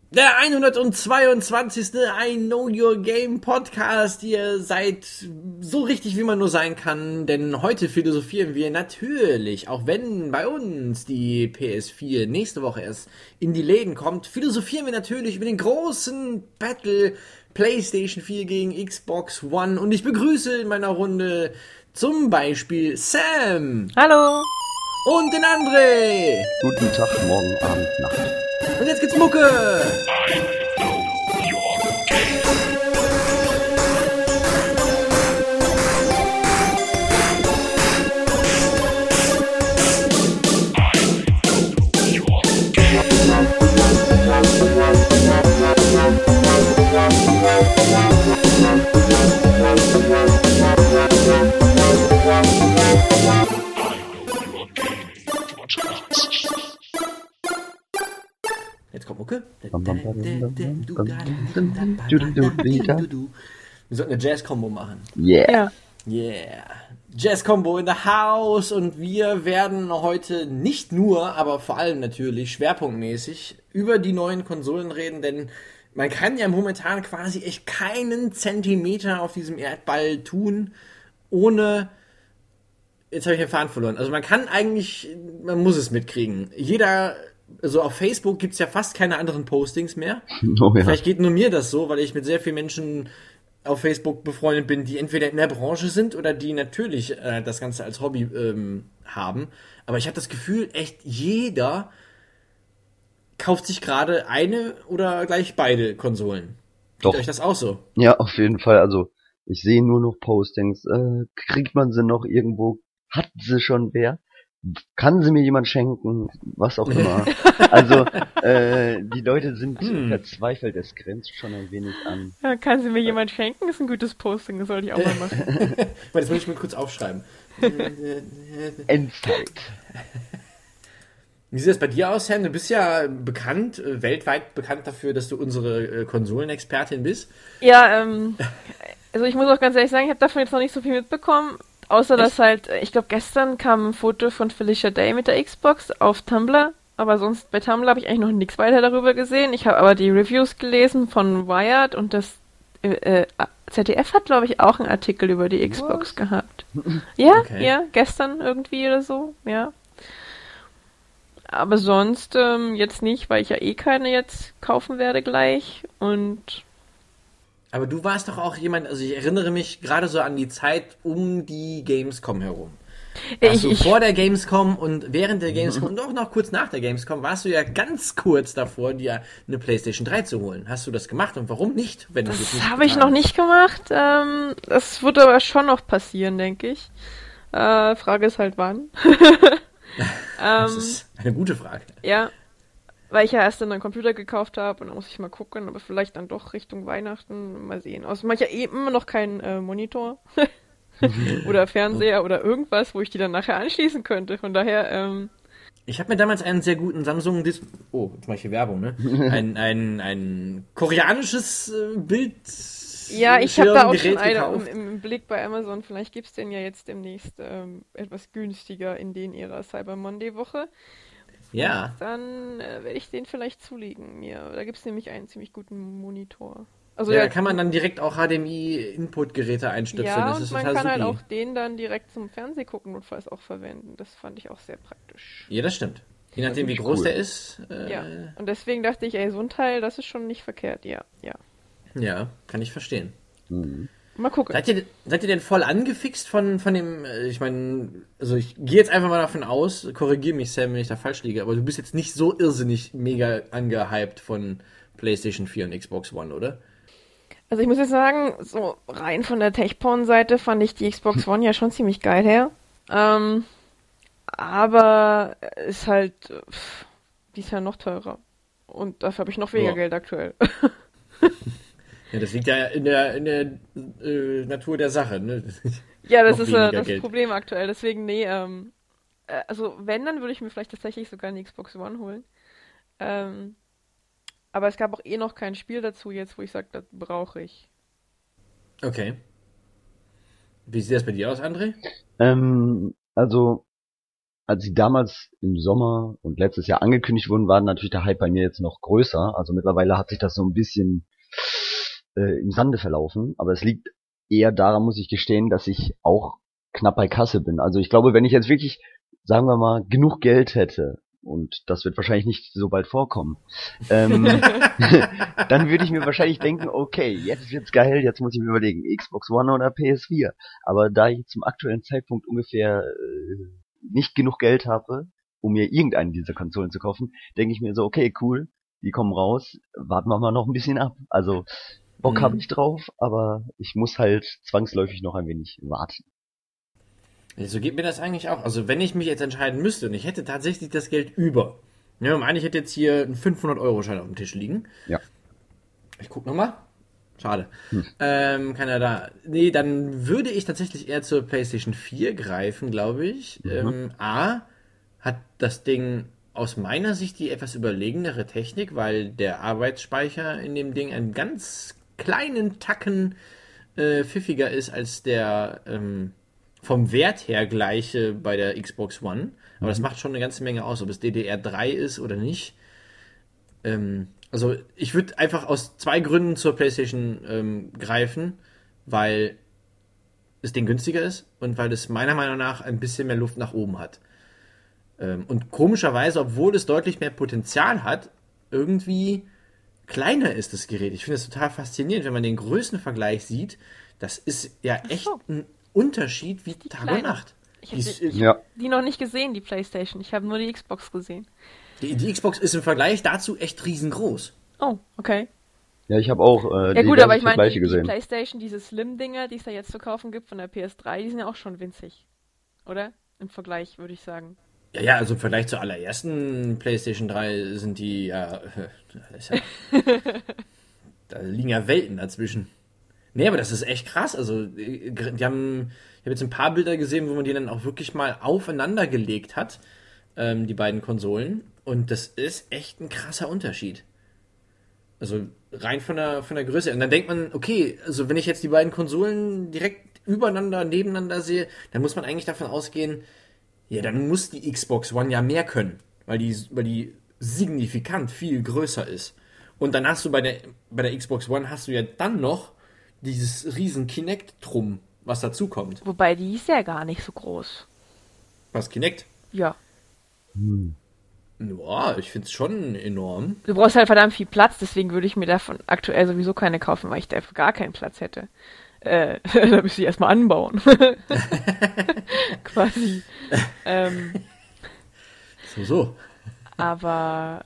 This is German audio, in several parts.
Der 122. I Know Your Game Podcast. Ihr seid so richtig, wie man nur sein kann, denn heute philosophieren wir natürlich, auch wenn bei uns die PS4 nächste Woche erst in die Läden kommt, philosophieren wir natürlich über den großen Battle PlayStation 4 gegen Xbox One und ich begrüße in meiner Runde zum Beispiel Sam. Hallo. Und den André. Guten Tag, morgen, Abend, Nacht. Und jetzt gibt's Mucke. Jetzt kommt Mucke. Wir sollten eine Jazz-Combo machen. Yeah. Yeah. Jazz-Combo in the house. Und wir werden heute nicht nur, aber vor allem natürlich schwerpunktmäßig über die neuen Konsolen reden, denn man kann ja momentan quasi echt keinen Zentimeter auf diesem Erdball tun, ohne... Jetzt habe ich den Faden verloren. Also man kann eigentlich, man muss es mitkriegen. Also auf Facebook gibt es ja fast keine anderen Postings mehr. Oh, ja. Vielleicht geht nur mir das so, weil ich mit sehr vielen Menschen auf Facebook befreundet bin, die entweder in der Branche sind oder die natürlich das Ganze als Hobby haben. Aber ich habe das Gefühl, echt jeder kauft sich gerade eine oder gleich beide Konsolen. Doch. Geht euch das auch so? Ja, auf jeden Fall. Also, ich sehe nur noch Postings. Kriegt man sie noch irgendwo? Hat sie schon wer? Kann sie mir jemand schenken? Was auch immer. Also, die Leute sind verzweifelt. Es grenzt schon ein wenig an. Ja, kann sie mir jemand schenken? Das ist ein gutes Posting, das sollte ich auch mal machen. Das will ich mir kurz aufschreiben. Endzeit. Wie sieht das bei dir aus, Sam? Du bist ja bekannt, weltweit bekannt dafür, dass du unsere Konsolenexpertin bist. Ja, also ich muss auch ganz ehrlich sagen, ich habe davon jetzt noch nicht so viel mitbekommen. Außer, dass halt, ich glaube gestern kam ein Foto von Felicia Day mit der Xbox auf Tumblr. Aber sonst bei Tumblr habe ich eigentlich noch nichts weiter darüber gesehen. Ich habe aber die Reviews gelesen von Wired und das ZDF hat, glaube ich, auch einen Artikel über die Xbox gehabt. Ja, Okay. ja, gestern irgendwie oder so, ja. Aber sonst jetzt nicht, weil ich ja eh keine jetzt kaufen werde gleich. Und Aber du warst doch auch jemand, also ich erinnere mich gerade so an die Zeit um die Gamescom herum. Also vor der Gamescom und während der Gamescom und auch noch kurz nach der Gamescom warst du ja ganz kurz davor, dir eine PlayStation 3 zu holen. Hast du das gemacht und warum nicht? Wenn du das habe ich noch nicht gemacht. Das wird aber schon noch passieren, denke ich. Frage ist halt wann. Das ist eine gute Frage. Ja, weil ich ja erst dann einen Computer gekauft habe und dann muss ich mal gucken, aber vielleicht dann doch Richtung Weihnachten mal sehen. Außerdem habe ich ja eh immer noch keinen Monitor oder Fernseher oder irgendwas, wo ich die dann nachher anschließen könnte. Von daher, Ich habe mir damals einen sehr guten Samsung Oh, jetzt mache ich hier Werbung, ne? Ein koreanisches Bild. ja, ich habe da auch Gerät schon eine gekauft. im Blick bei Amazon. Vielleicht gibt's den ja jetzt demnächst etwas günstiger in ihrer Cyber Monday Woche. Ja. Dann werde ich den vielleicht zulegen mir. Da gibt's nämlich einen ziemlich guten Monitor. Also Ja, da kann man dann direkt auch HDMI-Input-Geräte einstöpseln. ja, Das und ist man total kann halt supi. auch den dann direkt zum Fernsehgucken notfalls auch verwenden. Das fand ich auch sehr praktisch. Ja, das stimmt. Je nachdem, wie ist groß cool. der ist. Ja, und deswegen dachte ich, ey, so ein Teil, das ist schon nicht verkehrt. Ja, ja. Ja, kann ich verstehen. Mal gucken. Seid ihr denn voll angefixt von dem, ich meine, also ich gehe jetzt einfach mal davon aus, korrigiere mich Sam, wenn ich da falsch liege, aber du bist jetzt nicht so irrsinnig mega angehypt von PlayStation 4 und Xbox One, oder? Also ich muss jetzt sagen, so rein von der Tech-Porn-Seite fand ich die Xbox One ja schon ziemlich geil her. Aber ist halt, die ist ja noch teurer. Und dafür habe ich noch weniger Ja. Geld aktuell. Ja, das liegt ja in der Natur der Sache, ne? Ja, das Noch ist weniger das Geld. Problem aktuell. Deswegen, nee, also wenn, dann würde ich mir vielleicht tatsächlich sogar eine Xbox One holen. Aber es gab auch eh noch kein Spiel dazu jetzt, wo ich sage, das brauche ich. Okay. Wie sieht das bei dir aus, André? Also als sie damals im Sommer und letztes Jahr angekündigt wurden, war natürlich der Hype bei mir jetzt noch größer. Also mittlerweile hat sich das so ein bisschen im Sande verlaufen. Aber es liegt eher daran, muss ich gestehen, dass ich auch knapp bei Kasse bin. Also ich glaube, wenn ich jetzt wirklich, sagen wir mal, genug Geld hätte, und das wird wahrscheinlich nicht so bald vorkommen, dann würde ich mir wahrscheinlich denken, okay, jetzt wird's geil, jetzt muss ich mir überlegen, Xbox One oder PS4. Aber da ich zum aktuellen Zeitpunkt ungefähr nicht genug Geld habe, um mir irgendeine dieser Konsolen zu kaufen, denke ich mir so, okay, cool, die kommen raus, warten wir mal noch ein bisschen ab. Also Bock habe ich drauf, aber ich muss halt zwangsläufig noch ein wenig warten. So geht mir das eigentlich auch. Also wenn ich mich jetzt entscheiden müsste und ich hätte tatsächlich das Geld über. Ja, ich hätte jetzt hier einen 500-Euro-Schein auf dem Tisch liegen. Ja. Ich guck nochmal. Schade. Keiner da. Nee, dann würde ich tatsächlich eher zur PlayStation 4 greifen, glaube ich. A, hat das Ding aus meiner Sicht die etwas überlegenere Technik, weil der Arbeitsspeicher in dem Ding einen ganz kleinen Tacken pfiffiger ist als der vom Wert her gleiche bei der Xbox One. Aber das macht schon eine ganze Menge aus, ob es DDR3 ist oder nicht. Also ich würde einfach aus 2 Gründen zur PlayStation greifen, weil das Ding günstiger ist und weil es meiner Meinung nach ein bisschen mehr Luft nach oben hat. Und komischerweise, obwohl es deutlich mehr Potenzial hat, irgendwie kleiner ist das Gerät. Ich finde es total faszinierend, wenn man den Größenvergleich sieht. Das ist ja echt ein Unterschied wie Tag und Nacht. Ich habe die noch nicht gesehen, die PlayStation. Ich habe nur die Xbox gesehen. Die Xbox ist im Vergleich dazu echt riesengroß. Oh, okay. Ja, ich habe auch ja gut, aber ich meine, die gesehen. PlayStation, diese Slim-Dinger, die es da jetzt zu kaufen gibt von der PS3, die sind ja auch schon winzig. Oder? Im Vergleich, würde ich sagen. Ja, also im Vergleich zur allerersten PlayStation 3 sind die ja da liegen ja Welten dazwischen. Nee, aber das ist echt krass. Also, ich habe jetzt ein paar Bilder gesehen, wo man die dann auch wirklich mal aufeinander gelegt hat, die beiden Konsolen. Und das ist echt ein krasser Unterschied. Also, rein von der Größe. Und dann denkt man, okay, also wenn ich jetzt die beiden Konsolen direkt übereinander, nebeneinander sehe, dann muss man eigentlich davon ausgehen, ja, dann muss die Xbox One ja mehr können, weil die signifikant viel größer ist. Und dann hast du bei der Xbox One hast du ja dann noch dieses riesen Kinect-Drum, was dazu kommt. Wobei, die ist ja gar nicht so groß. Was, Kinect? Ja. Ja, ich finde es schon enorm. Du brauchst halt verdammt viel Platz, deswegen würde ich mir davon aktuell sowieso keine kaufen, weil ich dafür gar keinen Platz hätte. Da müsste ich erstmal anbauen. Quasi. So. Aber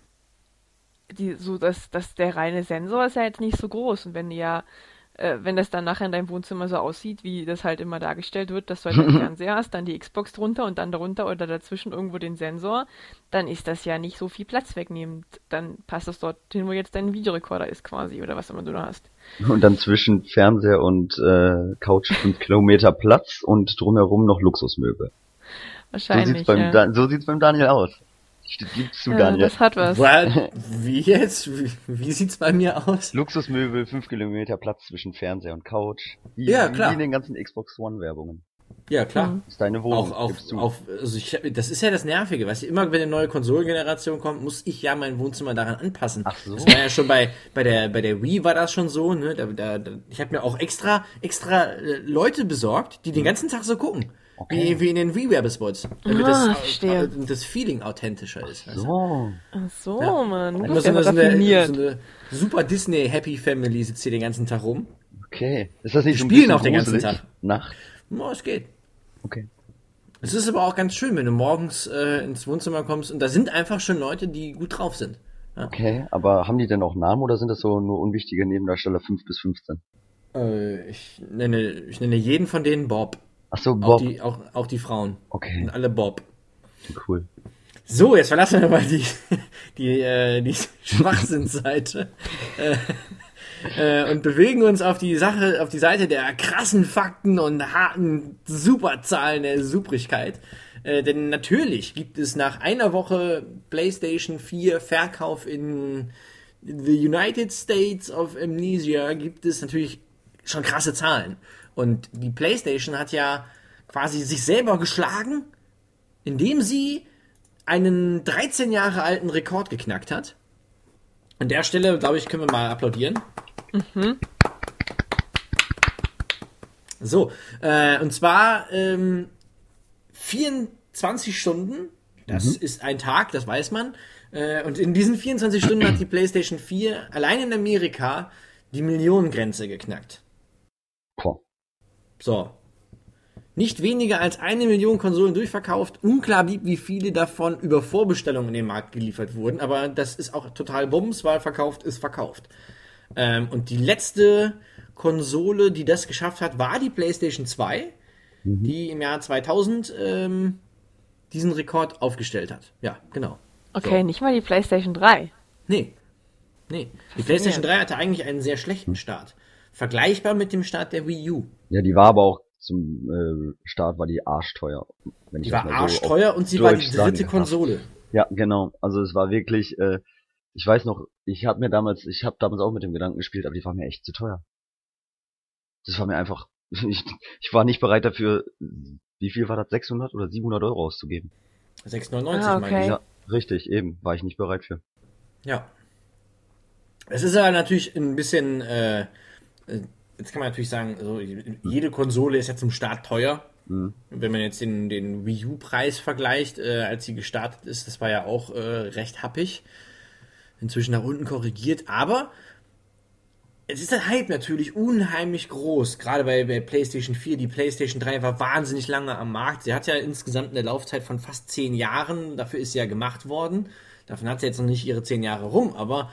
dass der reine Sensor ist ja jetzt nicht so groß. Und wenn das dann nachher in deinem Wohnzimmer so aussieht, wie das halt immer dargestellt wird, dass du halt den Fernseher hast, dann die Xbox drunter und dann darunter oder dazwischen irgendwo den Sensor, dann ist das ja nicht so viel Platz wegnehmend. Dann passt das dorthin, wo jetzt dein Videorekorder ist quasi oder was immer du da hast. Und dann zwischen Fernseher und Couch 5 Kilometer Platz und drumherum noch Luxusmöbel. Wahrscheinlich, so sieht's beim Daniel aus. Gibt's zu Daniel. Das hat was. Wie jetzt? Wie sieht's bei mir aus? Luxusmöbel, 5 Kilometer Platz zwischen Fernseher und Couch. Ja, klar. Wie in den ganzen Xbox One-Werbungen. Ja, klar. Das ist deine Wohnung. Das ist ja das Nervige, weißt du, immer wenn eine neue Konsolengeneration kommt, muss ich ja mein Wohnzimmer daran anpassen. Ach so. Das war ja schon bei der Wii war das schon so, ne? Ich habe mir auch extra Leute besorgt, die den ganzen Tag so gucken. Okay. Wie in den Wii-Werbespots. Damit das Feeling authentischer ist. Ach so, ja. Mann. Du bist ja so eine super Disney Happy Family sitzt hier den ganzen Tag rum. Okay. Ist das nicht so ein bisschen auch den ganzen Tag. Nacht? Es geht. Okay. Es ist aber auch ganz schön, wenn du morgens ins Wohnzimmer kommst und da sind einfach schon Leute, die gut drauf sind. Ja. Okay, aber haben die denn auch Namen oder sind das so nur unwichtige Nebendarsteller 5 bis 15? Ich nenne jeden von denen Bob. Ach so, Bob. Auch die Frauen. Okay. Und alle Bob. Cool. So, jetzt verlassen wir mal die Schwachsinnsseite. Und bewegen uns auf die Seite der krassen Fakten und harten Superzahlen der Suprigkeit. Denn natürlich gibt es nach einer Woche PlayStation 4 Verkauf in the United States of Amnesia gibt es natürlich schon krasse Zahlen. Und die PlayStation hat ja quasi sich selber geschlagen indem sie einen 13 Jahre alten Rekord geknackt hat. An der Stelle, glaube ich, können wir mal applaudieren. So, und zwar 24 Stunden, das ist ein Tag, das weiß man. Und in diesen 24 Stunden hat die PlayStation 4 allein in Amerika die Millionengrenze geknackt. Boah. So. Nicht weniger als 1 Million Konsolen durchverkauft. Unklar blieb, wie viele davon über Vorbestellungen in den Markt geliefert wurden. Aber das ist auch total Bums, weil verkauft ist verkauft. Und die letzte Konsole, die das geschafft hat, war die PlayStation 2, die im Jahr 2000 diesen Rekord aufgestellt hat. Ja, genau. Okay, So. nicht mal die PlayStation 3. Nee. Die PlayStation 3 hatte eigentlich einen sehr schlechten Start. Vergleichbar mit dem Start der Wii U. Ja, die war aber auch zum Start war die arschteuer. Wenn Die ich das war mal so arschteuer auf und sie war die Deutsch sagen dritte darf. Konsole. Ja, genau. Also es war wirklich, ich weiß noch, ich habe damals auch mit dem Gedanken gespielt, aber die war mir echt zu teuer. Das war mir einfach, ich war nicht bereit dafür, wie viel war das, 600 oder 700 Euro auszugeben. 6,99 Ah, meine ich. okay. Ja, richtig, eben, war ich nicht bereit für. Ja. Es ist aber natürlich ein bisschen, jetzt kann man natürlich sagen, also jede Konsole ist ja zum Start teuer. Wenn man jetzt den Wii U-Preis vergleicht, als sie gestartet ist, das war ja auch recht happig. Inzwischen nach unten korrigiert, aber es ist der Hype natürlich unheimlich groß, gerade bei PlayStation 4. Die PlayStation 3 war wahnsinnig lange am Markt. Sie hat ja insgesamt eine Laufzeit von fast 10 Jahren, dafür ist sie ja gemacht worden. Davon hat sie jetzt noch nicht ihre 10 Jahre rum, aber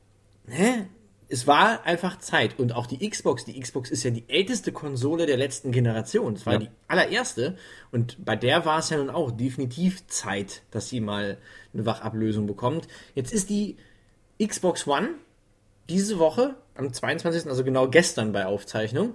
es war einfach Zeit. Und auch die Xbox ist ja die älteste Konsole der letzten Generation. Es war die allererste. Und bei der war es ja nun auch definitiv Zeit, dass sie mal eine Wachablösung bekommt. Jetzt ist die Xbox One diese Woche, am 22., also genau gestern bei Aufzeichnung,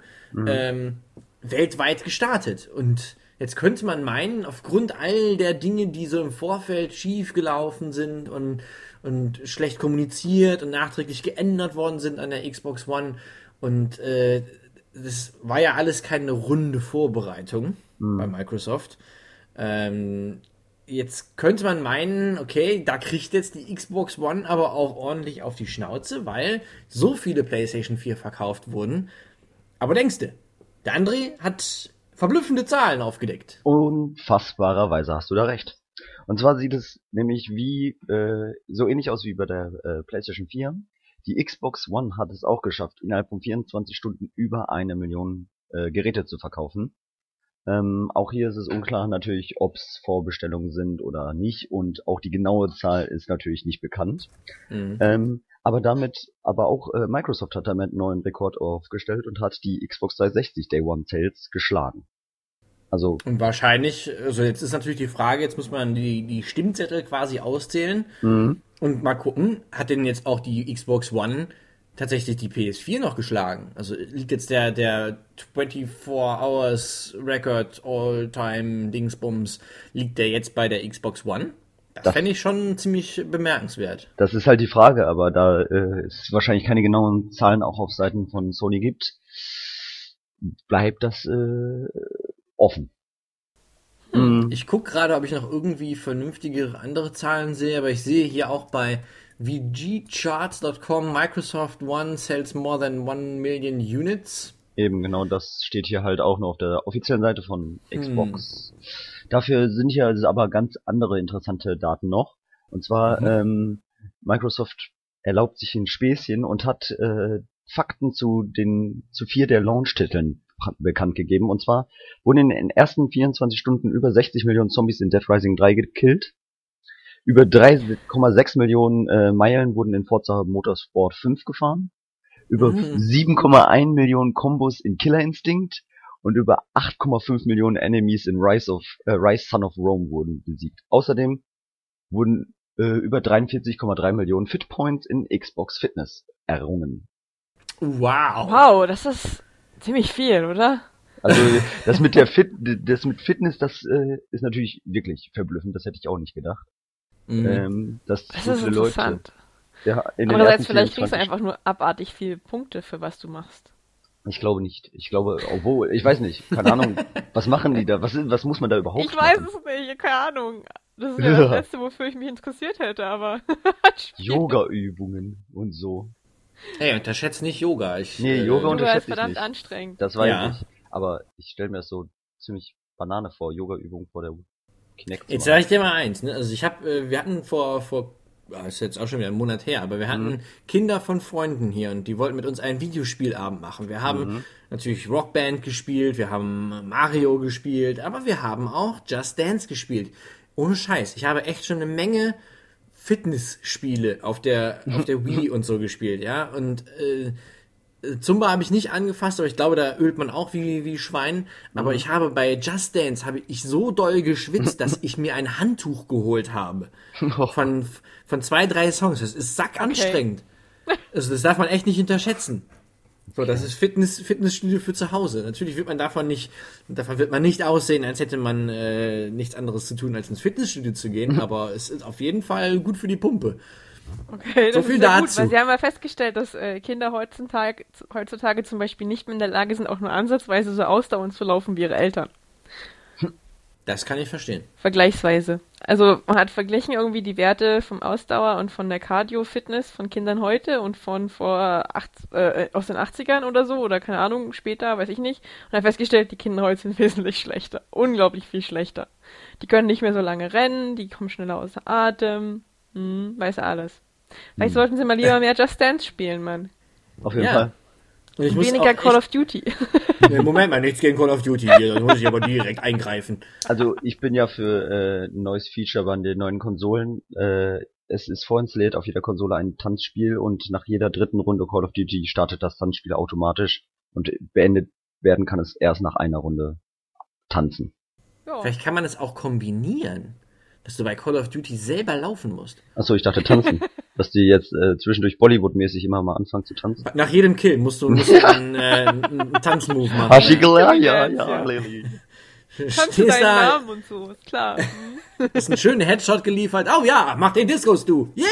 weltweit gestartet. Und jetzt könnte man meinen, aufgrund all der Dinge, die so im Vorfeld schief gelaufen sind und schlecht kommuniziert und nachträglich geändert worden sind an der Xbox One. Und das war ja alles keine runde Vorbereitung bei Microsoft. Jetzt könnte man meinen, okay, da kriegt jetzt die Xbox One aber auch ordentlich auf die Schnauze, weil so viele PlayStation 4 verkauft wurden. Aber denkst du, der André hat verblüffende Zahlen aufgedeckt. Unfassbarerweise hast du da recht. Und zwar sieht es nämlich so ähnlich aus wie bei der PlayStation 4. Die Xbox One hat es auch geschafft, innerhalb von 24 Stunden über 1 Million Geräte zu verkaufen. Auch hier ist es unklar natürlich, ob es Vorbestellungen sind oder nicht, und auch die genaue Zahl ist natürlich nicht bekannt. Aber auch Microsoft hat damit einen neuen Rekord aufgestellt und hat die Xbox 360 Day One Sales geschlagen. Also Und wahrscheinlich, also jetzt ist natürlich die Frage, jetzt muss man die Stimmzettel quasi auszählen und mal gucken, hat denn jetzt auch die Xbox One tatsächlich die PS4 noch geschlagen? Also liegt jetzt der 24 Hours Record All-Time Dingsbums, liegt der jetzt bei der Xbox One? Das fände ich schon ziemlich bemerkenswert. das ist halt die Frage, aber da es wahrscheinlich keine genauen Zahlen auch auf Seiten von Sony gibt, bleibt das offen. Ich gucke gerade, ob ich noch irgendwie vernünftige andere Zahlen sehe, aber ich sehe hier auch bei VGCharts.com, Microsoft One sells more than 1 million units. Eben, genau, das steht hier halt auch noch auf der offiziellen Seite von Xbox. Dafür sind hier also aber ganz andere interessante Daten noch. Und zwar, Microsoft erlaubt sich ein Späßchen und hat Fakten zu 4 der Launch-Titeln bekannt gegeben. Und zwar wurden in den ersten 24 Stunden über 60 Millionen Zombies in Dead Rising 3 gekillt. Über 3,6 Millionen Meilen wurden in Forza Motorsport 5 gefahren. Über 7,1 Millionen Kombos in Killer Instinct und über 8,5 Millionen Enemies in Rise Son of Rome wurden besiegt. Außerdem wurden über 43,3 Millionen Fit Points in Xbox Fitness errungen. Wow. Wow, das ist ziemlich viel, oder? Also das mit Fitness, das ist natürlich wirklich verblüffend. Das hätte ich auch nicht gedacht. Dass Das so ist viele Leute, interessant. ja, in den Andererseits, ersten vielleicht kriegst du 24 einfach nur abartig viele Punkte, für was du machst. Ich glaube nicht. Ich glaube, obwohl, ich weiß nicht, keine Ahnung, was machen die da? Was muss man da überhaupt Ich weiß machen? es nicht, keine Ahnung. Das ist ja das Letzte, wofür ich mich interessiert hätte, aber... Yoga-Übungen und so. Hey, unterschätzt nicht Yoga. Nee, Yoga Yoga unterschätze ist ich verdammt nicht. anstrengend. Das weiß Ja. ich. Aber ich stelle mir das so ziemlich Banane vor, Yoga-Übungen vor der Kinect zu Jetzt machen. sage ich dir mal eins, ne? Also wir hatten ist jetzt auch schon wieder einen Monat her, aber wir hatten Kinder von Freunden hier und die wollten mit uns einen Videospielabend machen. Wir haben natürlich Rockband gespielt, wir haben Mario gespielt, aber wir haben auch Just Dance gespielt. Ohne Scheiß. Ich habe echt schon eine Menge Fitnessspiele auf der Wii und so gespielt, ja. Und Zumba habe ich nicht angefasst, aber ich glaube, da ölt man auch wie Schwein. Aber ich habe bei Just Dance habe ich so doll geschwitzt, dass ich mir ein Handtuch geholt habe. Von 2, 3 Songs. Das ist sackanstrengend. Also das darf man echt nicht unterschätzen. So, das ist Fitnessstudio für zu Hause. Natürlich wird man davon wird man nicht aussehen, als hätte man nichts anderes zu tun, als ins Fitnessstudio zu gehen. Aber es ist auf jeden Fall gut für die Pumpe. Okay, das So viel ist ja dazu. gut, weil sie haben ja festgestellt, dass Kinder heutzutage zum Beispiel nicht mehr in der Lage sind, auch nur ansatzweise so ausdauernd zu laufen wie ihre Eltern. Das kann ich verstehen. Vergleichsweise. Also man hat verglichen irgendwie die Werte vom Ausdauer und von der Cardio-Fitness von Kindern heute und von aus den 80ern oder so, oder keine Ahnung, später, weiß ich nicht. Und hat festgestellt, die Kinder heute sind wesentlich schlechter. Unglaublich viel schlechter. Die können nicht mehr so lange rennen, die kommen schneller außer Atem. Weiß alles. Vielleicht sollten sie mal lieber mehr Just Dance spielen, Mann. Auf jeden Ja. Fall. Und ich muss Weniger auch Call of Duty. Nee, Moment mal, nichts gegen Call of Duty hier, dann muss ich aber direkt eingreifen. Also ich bin ja für ein neues Feature bei den neuen Konsolen. Es ist vorinstalliert auf jeder Konsole ein Tanzspiel und nach jeder dritten Runde Call of Duty startet das Tanzspiel automatisch und beendet werden kann es erst nach einer Runde tanzen. Ja. Vielleicht kann man es auch kombinieren, dass du bei Call of Duty selber laufen musst. Achso, ich dachte tanzen. Dass die jetzt zwischendurch Bollywood-mäßig immer mal anfangen zu tanzen. Nach jedem Kill musst du einen Tanzmove machen. Haschigel, ja, Ja. Lily. Kannst du Stehst deinen da, Namen und so, ist klar. ist ein schöner Headshot geliefert. Oh ja, mach den Discos, du. Yeah!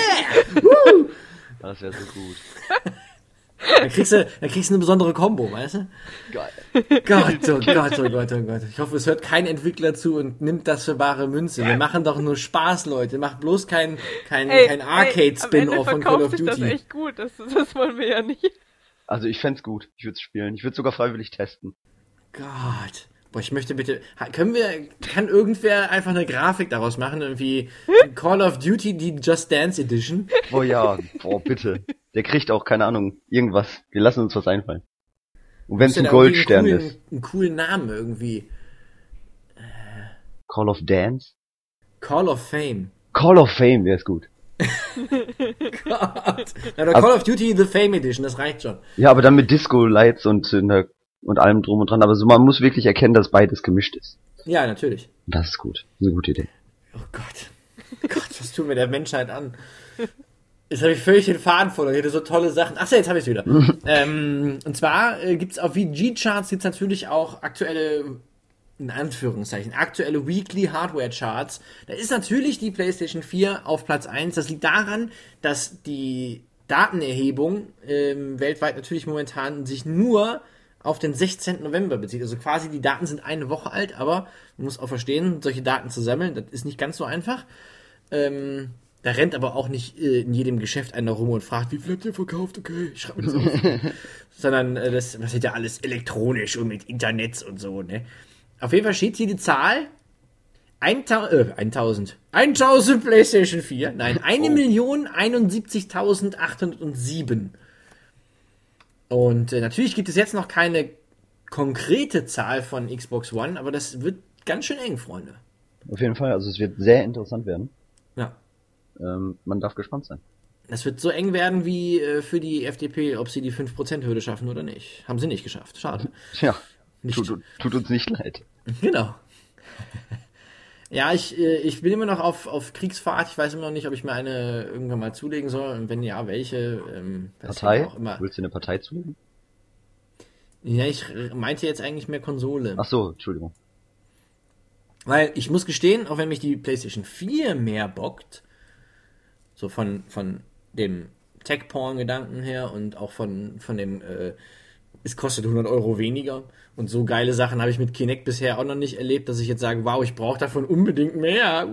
Das wäre so gut. Dann kriegst du eine besondere Combo, weißt du? Geil. Gott, oh Gott, oh Gott, oh Gott. Ich hoffe, es hört kein Entwickler zu und nimmt das für bare Münze. Wir machen doch nur Spaß, Leute. Macht bloß kein Arcade-Spin-Off von Call of Am Ende verkauft sich das Duty. echt gut, das wollen wir ja nicht. Also ich fänd's gut. Ich würde spielen. Ich würde sogar freiwillig testen. Gott. Boah, ich möchte bitte, kann irgendwer einfach eine Grafik daraus machen, irgendwie Call of Duty, die Just Dance Edition? Oh ja, oh bitte. Der kriegt auch, keine Ahnung, irgendwas. Wir lassen uns was einfallen. Und wenn es ein Goldstern ist. Einen coolen Namen irgendwie. Call of Dance? Call of Fame. Call of Fame wäre es gut. Gott. Oder Call of Duty The Fame Edition, das reicht schon. Ja, aber dann mit Disco-Lights und allem drum und dran. Aber so, man muss wirklich erkennen, dass beides gemischt ist. Ja, natürlich. Das ist gut. Das ist eine gute Idee. Oh Gott. Was tun wir der Menschheit an? Jetzt habe ich völlig den Faden verloren. Ich hatte so tolle Sachen. Achso, jetzt habe ich es wieder. Und zwar gibt's auf VG-Charts gibt's natürlich auch aktuelle, in Anführungszeichen, aktuelle Weekly Hardware-Charts. Da ist natürlich die PlayStation 4 auf Platz 1. Das liegt daran, dass die Datenerhebung weltweit natürlich momentan sich nur auf den 16. November bezieht. Also quasi die Daten sind eine Woche alt, aber man muss auch verstehen, solche Daten zu sammeln, das ist nicht ganz so einfach. Da rennt aber auch nicht in jedem Geschäft einer rum und fragt, wie viel habt ihr verkauft? Okay, ich schreibe mir das auf. Sondern das wird ja alles elektronisch und mit Internet und so, ne? Auf jeden Fall steht hier die Zahl 1000 PlayStation 4. Nein, 1.071.807. Und natürlich gibt es jetzt noch keine konkrete Zahl von Xbox One, aber das wird ganz schön eng, Freunde. Auf jeden Fall, also es wird sehr interessant werden. Ja. Man darf gespannt sein. Das wird so eng werden wie für die FDP, ob sie die 5%-Hürde schaffen oder nicht. Haben sie nicht geschafft. Schade. Tja, Nicht. tut uns nicht leid. Genau. Ja, ich bin immer noch auf Kriegsfahrt. Ich weiß immer noch nicht, ob ich mir eine irgendwann mal zulegen soll. Und wenn ja, welche. Partei? Auch immer. Willst du eine Partei zulegen? Ja, ich meinte jetzt eigentlich mehr Konsole. Ach so, Entschuldigung. Weil ich muss gestehen, auch wenn mich die PlayStation 4 mehr bockt, so von dem Tech-Porn-Gedanken her und auch von dem es kostet 100 Euro weniger. Und so geile Sachen habe ich mit Kinect bisher auch noch nicht erlebt, dass ich jetzt sage, wow, ich brauche davon unbedingt mehr.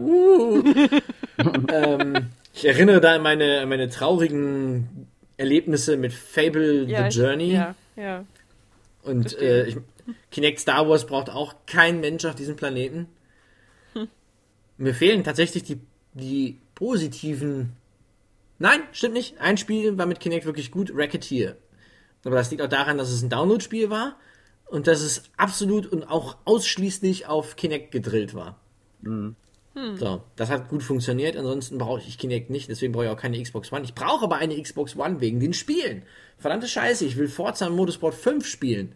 Ich erinnere da an meine traurigen Erlebnisse mit Fable The Journey. Ja. Und Kinect Star Wars braucht auch kein Mensch auf diesem Planeten. Mir fehlen tatsächlich die positiven... Nein, stimmt nicht. Ein Spiel war mit Kinect wirklich gut, Racketeer. Aber das liegt auch daran, dass es ein Download-Spiel war und dass es absolut und auch ausschließlich auf Kinect gedrillt war. So, das hat gut funktioniert, ansonsten brauche ich Kinect nicht, deswegen brauche ich auch keine Xbox One. Ich brauche aber eine Xbox One wegen den Spielen. Verdammte Scheiße, ich will Forza Motorsport 5 spielen.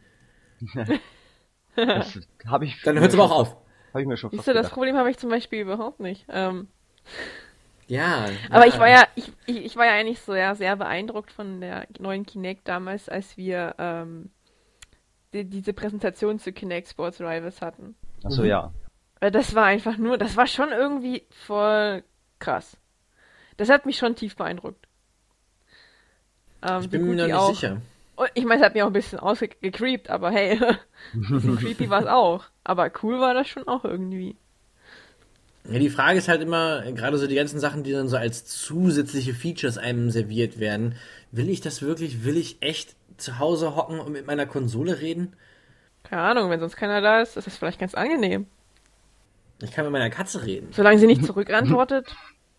Das hab ich Dann hört es aber auch auf. Habe ich mir schon Siehst fast du, das gedacht. Problem habe ich zum Beispiel überhaupt nicht. Ja. Aber ich war ja eigentlich so sehr beeindruckt von der neuen Kinect damals, als wir diese Präsentation zu Kinect Sports Rivals hatten. Achso, ja. Weil das war schon irgendwie voll krass. Das hat mich schon tief beeindruckt. Ich bin mir noch nicht sicher. Und ich meine, es hat mich auch ein bisschen ausgecreept, aber hey, bisschen creepy war es auch. Aber cool war das schon auch irgendwie. Ja, die Frage ist halt immer, gerade so die ganzen Sachen, die dann so als zusätzliche Features einem serviert werden, will ich das wirklich, will ich echt zu Hause hocken und mit meiner Konsole reden? Keine Ahnung, wenn sonst keiner da ist das vielleicht ganz angenehm. Ich kann mit meiner Katze reden. Solange sie nicht zurückantwortet.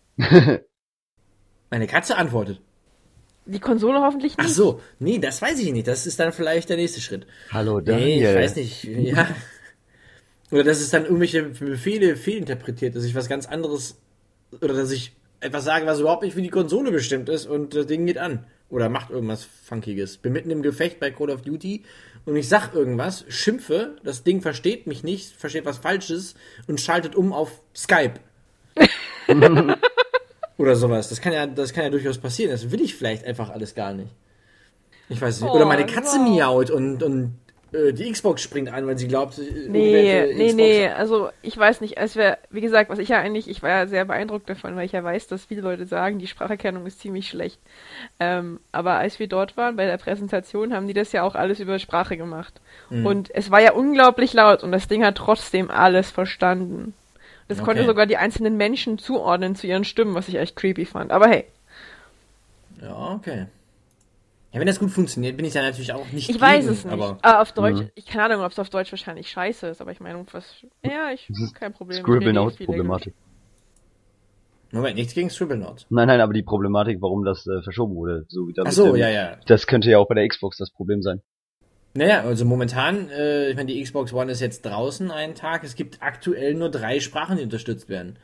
Meine Katze antwortet. Die Konsole hoffentlich nicht. Ach so, nee, das weiß ich nicht. Das ist dann vielleicht der nächste Schritt. Hallo, Daniel. Nee, ich weiß nicht. Ja. Oder dass es dann irgendwelche Befehle fehlinterpretiert, dass ich was ganz anderes, oder dass ich etwas sage, was überhaupt nicht für die Konsole bestimmt ist und das Ding geht an. Oder macht irgendwas Funkiges. Bin mitten im Gefecht bei Call of Duty und ich sag irgendwas, schimpfe, das Ding versteht mich nicht, versteht was Falsches und schaltet um auf Skype. Oder sowas. Das kann ja durchaus passieren. Das will ich vielleicht einfach alles gar nicht. Ich weiß nicht. Oder meine Katze miaut und die Xbox springt an, weil sie glaubt, Nee, also ich weiß nicht, wie gesagt, ich war ja sehr beeindruckt davon, weil ich ja weiß, dass viele Leute sagen, die Spracherkennung ist ziemlich schlecht. Aber als wir dort waren, bei der Präsentation, haben die das ja auch alles über Sprache gemacht. Und es war ja unglaublich laut und das Ding hat trotzdem alles verstanden. Das konnte sogar die einzelnen Menschen zuordnen zu ihren Stimmen, was ich echt creepy fand. Aber hey. Ja, okay. Ja, wenn das gut funktioniert, bin ich da natürlich auch nicht Ich weiß es nicht. Aber auf Deutsch, ich keine Ahnung, ob es auf Deutsch wahrscheinlich scheiße ist, aber ich meine, kein Problem. Scribblenauts-Problematik. Moment, nichts gegen Scribblenauts. Nein, aber die Problematik, warum das verschoben wurde. So wie Ach so, ja. Das könnte ja auch bei der Xbox das Problem sein. Naja, also momentan, ich meine, die Xbox One ist jetzt draußen einen Tag. Es gibt aktuell nur 3 Sprachen, die unterstützt werden.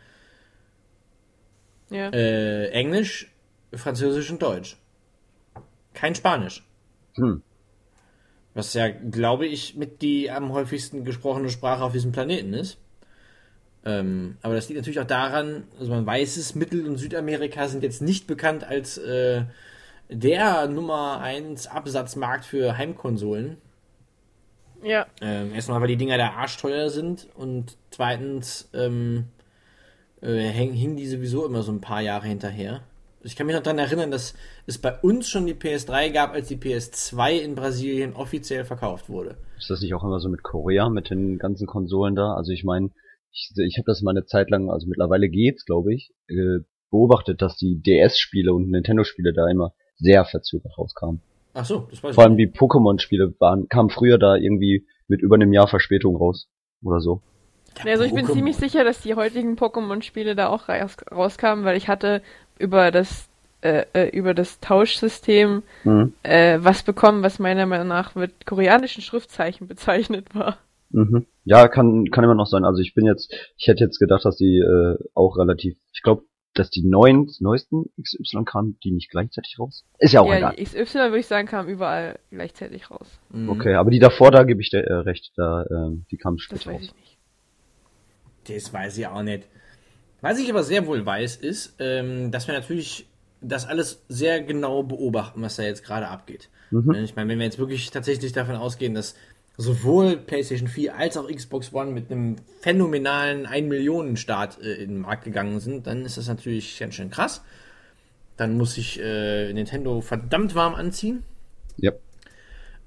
Ja. Englisch, Französisch und Deutsch. Kein Spanisch. Was ja, glaube ich, mit die am häufigsten gesprochene Sprache auf diesem Planeten ist. Aber das liegt natürlich auch daran, also man weiß es, Mittel- und Südamerika sind jetzt nicht bekannt als der Nummer 1 Absatzmarkt für Heimkonsolen. Ja. Erstmal, weil die Dinger da arschteuer sind und zweitens hingen die sowieso immer so ein paar Jahre hinterher. Ich kann mich noch daran erinnern, dass es bei uns schon die PS3 gab, als die PS2 in Brasilien offiziell verkauft wurde. Ist das nicht auch immer so mit Korea, mit den ganzen Konsolen da? Also ich meine, ich habe das mal eine Zeit lang, also mittlerweile geht's, glaube ich, beobachtet, dass die DS-Spiele und Nintendo-Spiele da immer sehr verzögert rauskamen. Ach so, das weiß ich. Vor allem die Pokémon-Spiele kamen früher da irgendwie mit über einem Jahr Verspätung raus. Oder so. Ja, also ich bin ziemlich sicher, dass die heutigen Pokémon-Spiele da auch rauskamen, weil ich hatte über das Tauschsystem was bekommen, was meiner Meinung nach mit koreanischen Schriftzeichen bezeichnet war. Mhm. Ja, kann immer noch sein. Also ich hätte jetzt gedacht, dass die auch relativ, ich glaube, dass die neuesten XY kamen, die nicht gleichzeitig raus. Ist ja auch egal. Die XY, würde ich sagen, kam überall gleichzeitig raus. Okay, aber die davor, da gebe ich dir recht, die kamen später Das weiß raus. ich nicht. Das weiß ich auch nicht. Was ich aber sehr wohl weiß, ist, dass wir natürlich das alles sehr genau beobachten, was da jetzt gerade abgeht. Ich meine, wenn wir jetzt wirklich tatsächlich davon ausgehen, dass sowohl PlayStation 4 als auch Xbox One mit einem phänomenalen 1-Millionen-Start in den Markt gegangen sind, dann ist das natürlich ganz schön krass. Dann muss sich Nintendo verdammt warm anziehen. Ja.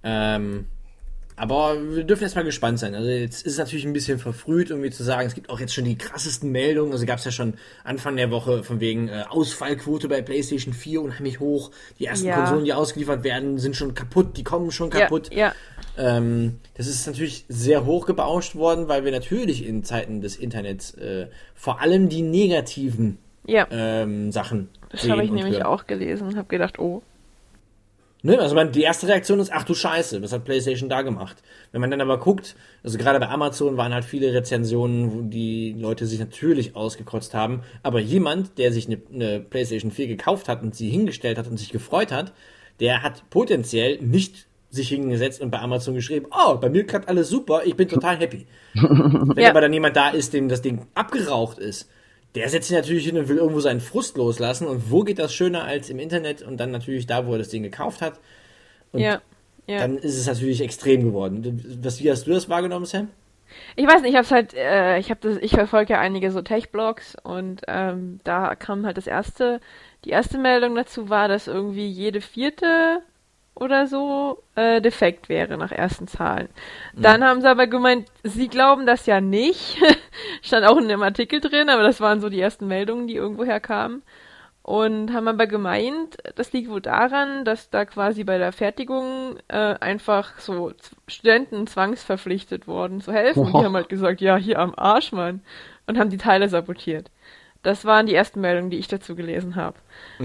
Aber wir dürfen erstmal gespannt sein. Also jetzt ist es natürlich ein bisschen verfrüht, irgendwie zu sagen, es gibt auch jetzt schon die krassesten Meldungen. Also gab es ja schon Anfang der Woche von wegen Ausfallquote bei PlayStation 4 unheimlich hoch. Die ersten Konsolen, die ausgeliefert werden, sind schon kaputt, die kommen schon kaputt. Ja. Das ist natürlich sehr hoch gebauscht worden, weil wir natürlich in Zeiten des Internets vor allem die negativen Sachen das habe ich nämlich auch gelesen und habe gedacht, oh. Ne, also die erste Reaktion ist, ach du Scheiße, was hat PlayStation da gemacht? Wenn man dann aber guckt, also gerade bei Amazon waren halt viele Rezensionen, wo die Leute sich natürlich ausgekotzt haben, aber jemand, der sich eine PlayStation 4 gekauft hat und sie hingestellt hat und sich gefreut hat, der hat potenziell nicht sich hingesetzt und bei Amazon geschrieben, oh, bei mir klappt alles super, ich bin total happy. Wenn aber dann jemand da ist, dem das Ding abgeraucht ist, der setzt sich natürlich hin und will irgendwo seinen Frust loslassen. Und wo geht das schöner als im Internet und dann natürlich da, wo er das Ding gekauft hat. Und dann ist es natürlich extrem geworden. Wie hast du das wahrgenommen, Sam? Ich weiß nicht, ich verfolge ja einige so Tech-Blogs und da kam halt die erste Meldung dazu war, dass irgendwie jede vierte oder so defekt wäre nach ersten Zahlen. Dann haben sie aber gemeint, sie glauben das ja nicht. Stand auch in dem Artikel drin, aber das waren so die ersten Meldungen, die irgendwo herkamen. Und haben aber gemeint, das liegt wohl daran, dass da quasi bei der Fertigung einfach so Studenten zwangsverpflichtet wurden zu helfen. Und die haben halt gesagt, ja, hier am Arsch, Mann. Und haben die Teile sabotiert. Das waren die ersten Meldungen, die ich dazu gelesen habe.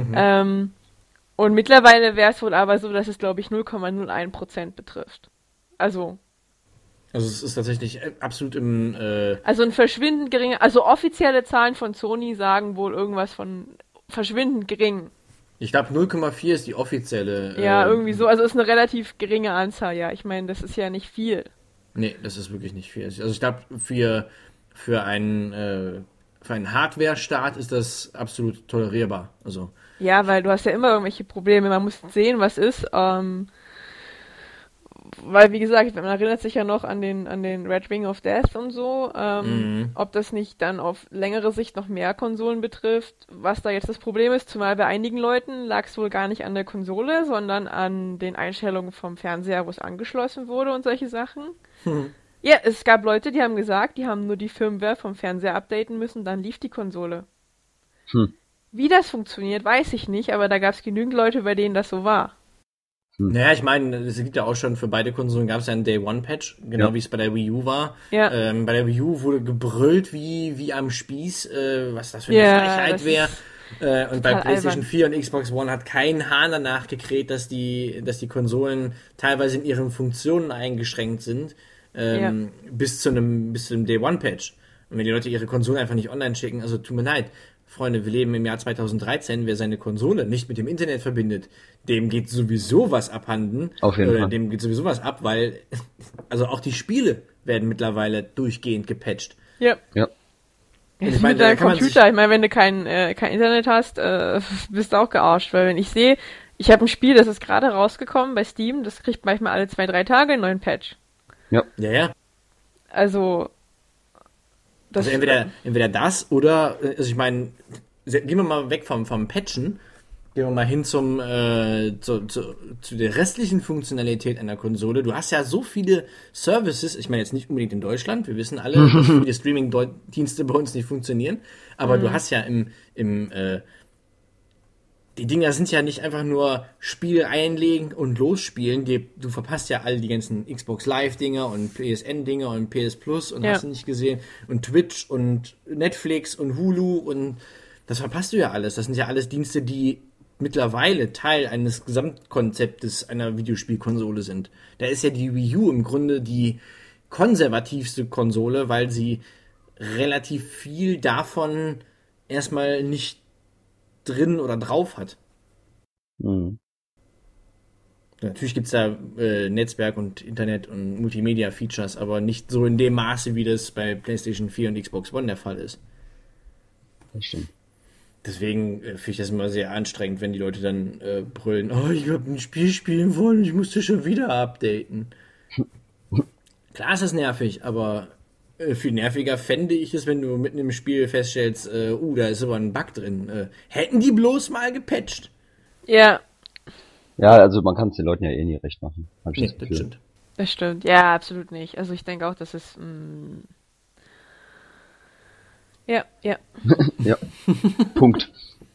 Und mittlerweile wäre es wohl aber so, dass es, glaube ich, 0,01% betrifft. Also es ist tatsächlich absolut also ein verschwindend geringer, also offizielle Zahlen von Sony sagen wohl irgendwas von verschwindend gering. Ich glaube 0,4 ist die offizielle. Ja, irgendwie so, also ist eine relativ geringe Anzahl, ja. Ich meine, das ist ja nicht viel. Nee, das ist wirklich nicht viel. Also ich glaube, für einen Hardware-Start ist das absolut tolerierbar. Also ja, weil du hast ja immer irgendwelche Probleme. Man muss sehen, was ist. Weil, wie gesagt, man erinnert sich ja noch an den Red Ring of Death und so. Ob das nicht dann auf längere Sicht noch mehr Konsolen betrifft, was da jetzt das Problem ist. Zumal bei einigen Leuten lag es wohl gar nicht an der Konsole, sondern an den Einstellungen vom Fernseher, wo es angeschlossen wurde und solche Sachen. Ja, es gab Leute, die haben gesagt, die haben nur die Firmware vom Fernseher updaten müssen, dann lief die Konsole. Wie das funktioniert, weiß ich nicht, aber da gab es genügend Leute, bei denen das so war. Naja, ich meine, es gibt ja auch schon für beide Konsolen gab es ja einen Day-One-Patch, genau wie es bei der Wii U war. Ja. Bei der Wii U wurde gebrüllt wie am Spieß, was das für eine Frechheit wäre. Und bei PlayStation 4 und Xbox One hat kein Hahn danach gekräht, dass die Konsolen teilweise in ihren Funktionen eingeschränkt sind, bis zu einem Day-One-Patch. Und wenn die Leute ihre Konsolen einfach nicht online schicken, also tut mir leid, Freunde, wir leben im Jahr 2013, wer seine Konsole nicht mit dem Internet verbindet, dem geht sowieso was abhanden. Auf jeden Fall. Dem geht sowieso was ab, weil also auch die Spiele werden mittlerweile durchgehend gepatcht. Ja. Ich meine, mit deinem Computer, ich meine, wenn du kein Internet hast, bist du auch gearscht, weil wenn ich sehe, ich habe ein Spiel, das ist gerade rausgekommen bei Steam, das kriegt manchmal alle 2-3 Tage einen neuen Patch. Ja. Also entweder das oder, also ich meine, gehen wir mal weg vom Patchen, gehen wir mal hin zu der restlichen Funktionalität einer Konsole. Du hast ja so viele Services, ich meine jetzt nicht unbedingt in Deutschland, wir wissen alle, dass viele Streaming-Dienste bei uns nicht funktionieren, aber du hast ja die Dinger sind ja nicht einfach nur Spiel einlegen und losspielen. Du verpasst ja all die ganzen Xbox Live-Dinger und PSN-Dinger und PS Plus und hast du nicht gesehen. Und Twitch und Netflix und Hulu und das verpasst du ja alles. Das sind ja alles Dienste, die mittlerweile Teil eines Gesamtkonzeptes einer Videospielkonsole sind. Da ist ja die Wii U im Grunde die konservativste Konsole, weil sie relativ viel davon erstmal nicht drin oder drauf hat. Natürlich gibt es da Netzwerk und Internet und Multimedia-Features, aber nicht so in dem Maße, wie das bei PlayStation 4 und Xbox One der Fall ist. Das stimmt. Deswegen finde ich das immer sehr anstrengend, wenn die Leute dann brüllen, oh, ich habe ein Spiel spielen wollen, ich musste schon wieder updaten. Klar ist das nervig, aber viel nerviger fände ich es, wenn du mitten im Spiel feststellst, da ist aber ein Bug drin. Hätten die bloß mal gepatcht? Ja. Ja, also man kann es den Leuten ja eh nie recht machen. Hab ich Nee, das das Gefühl. stimmt. Das stimmt. Ja, absolut nicht. Also ich denke auch, dass es. Ja, ja. Ja. Punkt.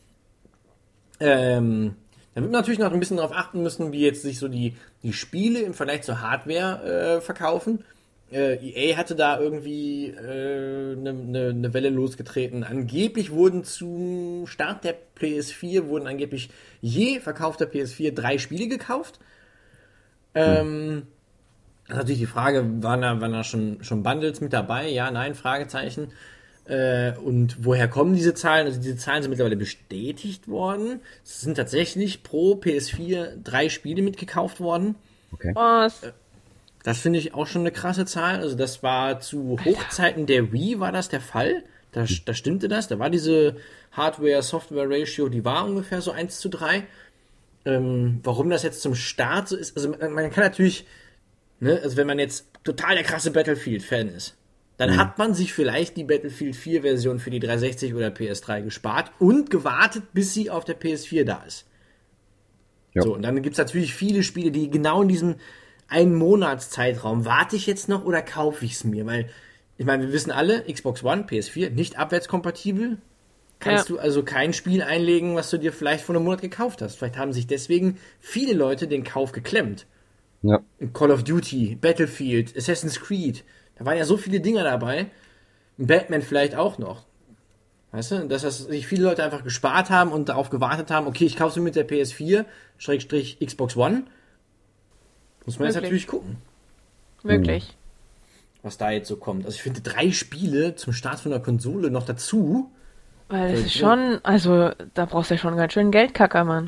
Da wird man natürlich noch ein bisschen darauf achten müssen, wie jetzt sich so die Spiele im Vergleich zur Hardware verkaufen. EA hatte da irgendwie eine Welle losgetreten. Angeblich wurden zum Start der PS4 angeblich je verkaufter PS4 3 Spiele gekauft. Das ist natürlich die Frage, waren da schon Bundles mit dabei? Ja, nein, Fragezeichen. Und woher kommen diese Zahlen? Also diese Zahlen sind mittlerweile bestätigt worden. Es sind tatsächlich pro PS4 3 Spiele mitgekauft worden. Okay. Was? Das finde ich auch schon eine krasse Zahl. Also das war zu Hochzeiten der Wii war das der Fall. Da stimmte das. Da war diese Hardware-Software-Ratio, die war ungefähr so 1:3. Warum das jetzt zum Start so ist, also man kann natürlich, ne, also wenn man jetzt total der krasse Battlefield-Fan ist, dann hat man sich vielleicht die Battlefield 4 Version für die 360 oder PS3 gespart und gewartet, bis sie auf der PS4 da ist. Ja. So, und dann gibt es natürlich viele Spiele, die genau in diesem einen Monatszeitraum, warte ich jetzt noch oder kaufe ich es mir? Weil, ich meine, wir wissen alle, Xbox One, PS4, nicht abwärtskompatibel. Kannst du also kein Spiel einlegen, was du dir vielleicht vor einem Monat gekauft hast. Vielleicht haben sich deswegen viele Leute den Kauf geklemmt. Ja. Call of Duty, Battlefield, Assassin's Creed. Da waren ja so viele Dinger dabei. Batman vielleicht auch noch. Weißt du, dass sich viele Leute einfach gespart haben und darauf gewartet haben, okay, ich kaufe sie mit der PS4, Schrägstrich Xbox One. Muss man jetzt natürlich gucken, Wirklich. was da jetzt so kommt. Also ich finde 3 Spiele zum Start von der Konsole noch dazu. Weil das ist schon, also da brauchst du ja schon ganz schön Geldkacker, Mann.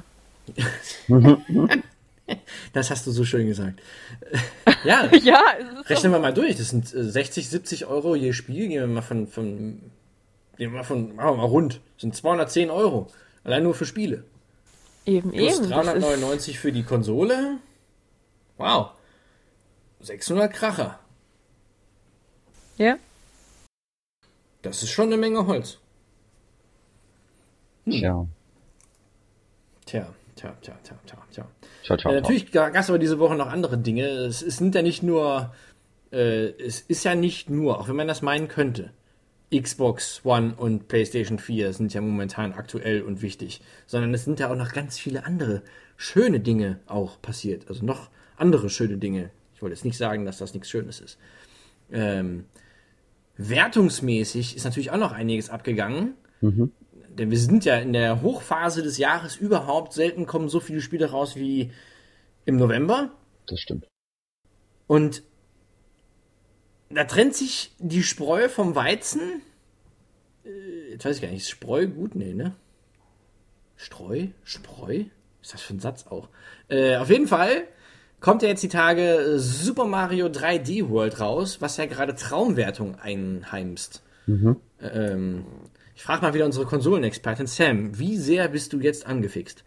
Das hast du so schön gesagt. Ja, Ja, es ist rechnen wir mal durch. Das sind 60, 70 Euro je Spiel. Gehen wir mal machen wir mal rund. Das sind 210 Euro. Allein nur für Spiele. eben. Plus Das 399 für die Konsole. Wow. 600 Kracher. Ja. Das ist schon eine Menge Holz. Tja. Tja. Ciao. Natürlich gab es aber diese Woche noch andere Dinge. Es sind ja nicht nur, auch wenn man das meinen könnte, Xbox One und PlayStation 4 sind ja momentan aktuell und wichtig, sondern es sind ja auch noch ganz viele andere schöne Dinge auch passiert. Also noch andere schöne Dinge. Ich wollte jetzt nicht sagen, dass das nichts Schönes ist. Wertungsmäßig ist natürlich auch noch einiges abgegangen. Denn wir sind ja in der Hochphase des Jahres überhaupt. Selten kommen so viele Spiele raus wie im November. Das stimmt. Und da trennt sich die Spreu vom Weizen. Jetzt weiß ich gar nicht, ist Spreu gut? Nee, ne? Spreu? Ist das für ein Satz auch? Auf jeden Fall kommt ja jetzt die Tage Super Mario 3D World raus, was ja gerade Traumwertung einheimst. Ich frage mal wieder unsere Konsolenexpertin Sam, wie sehr bist du jetzt angefixt?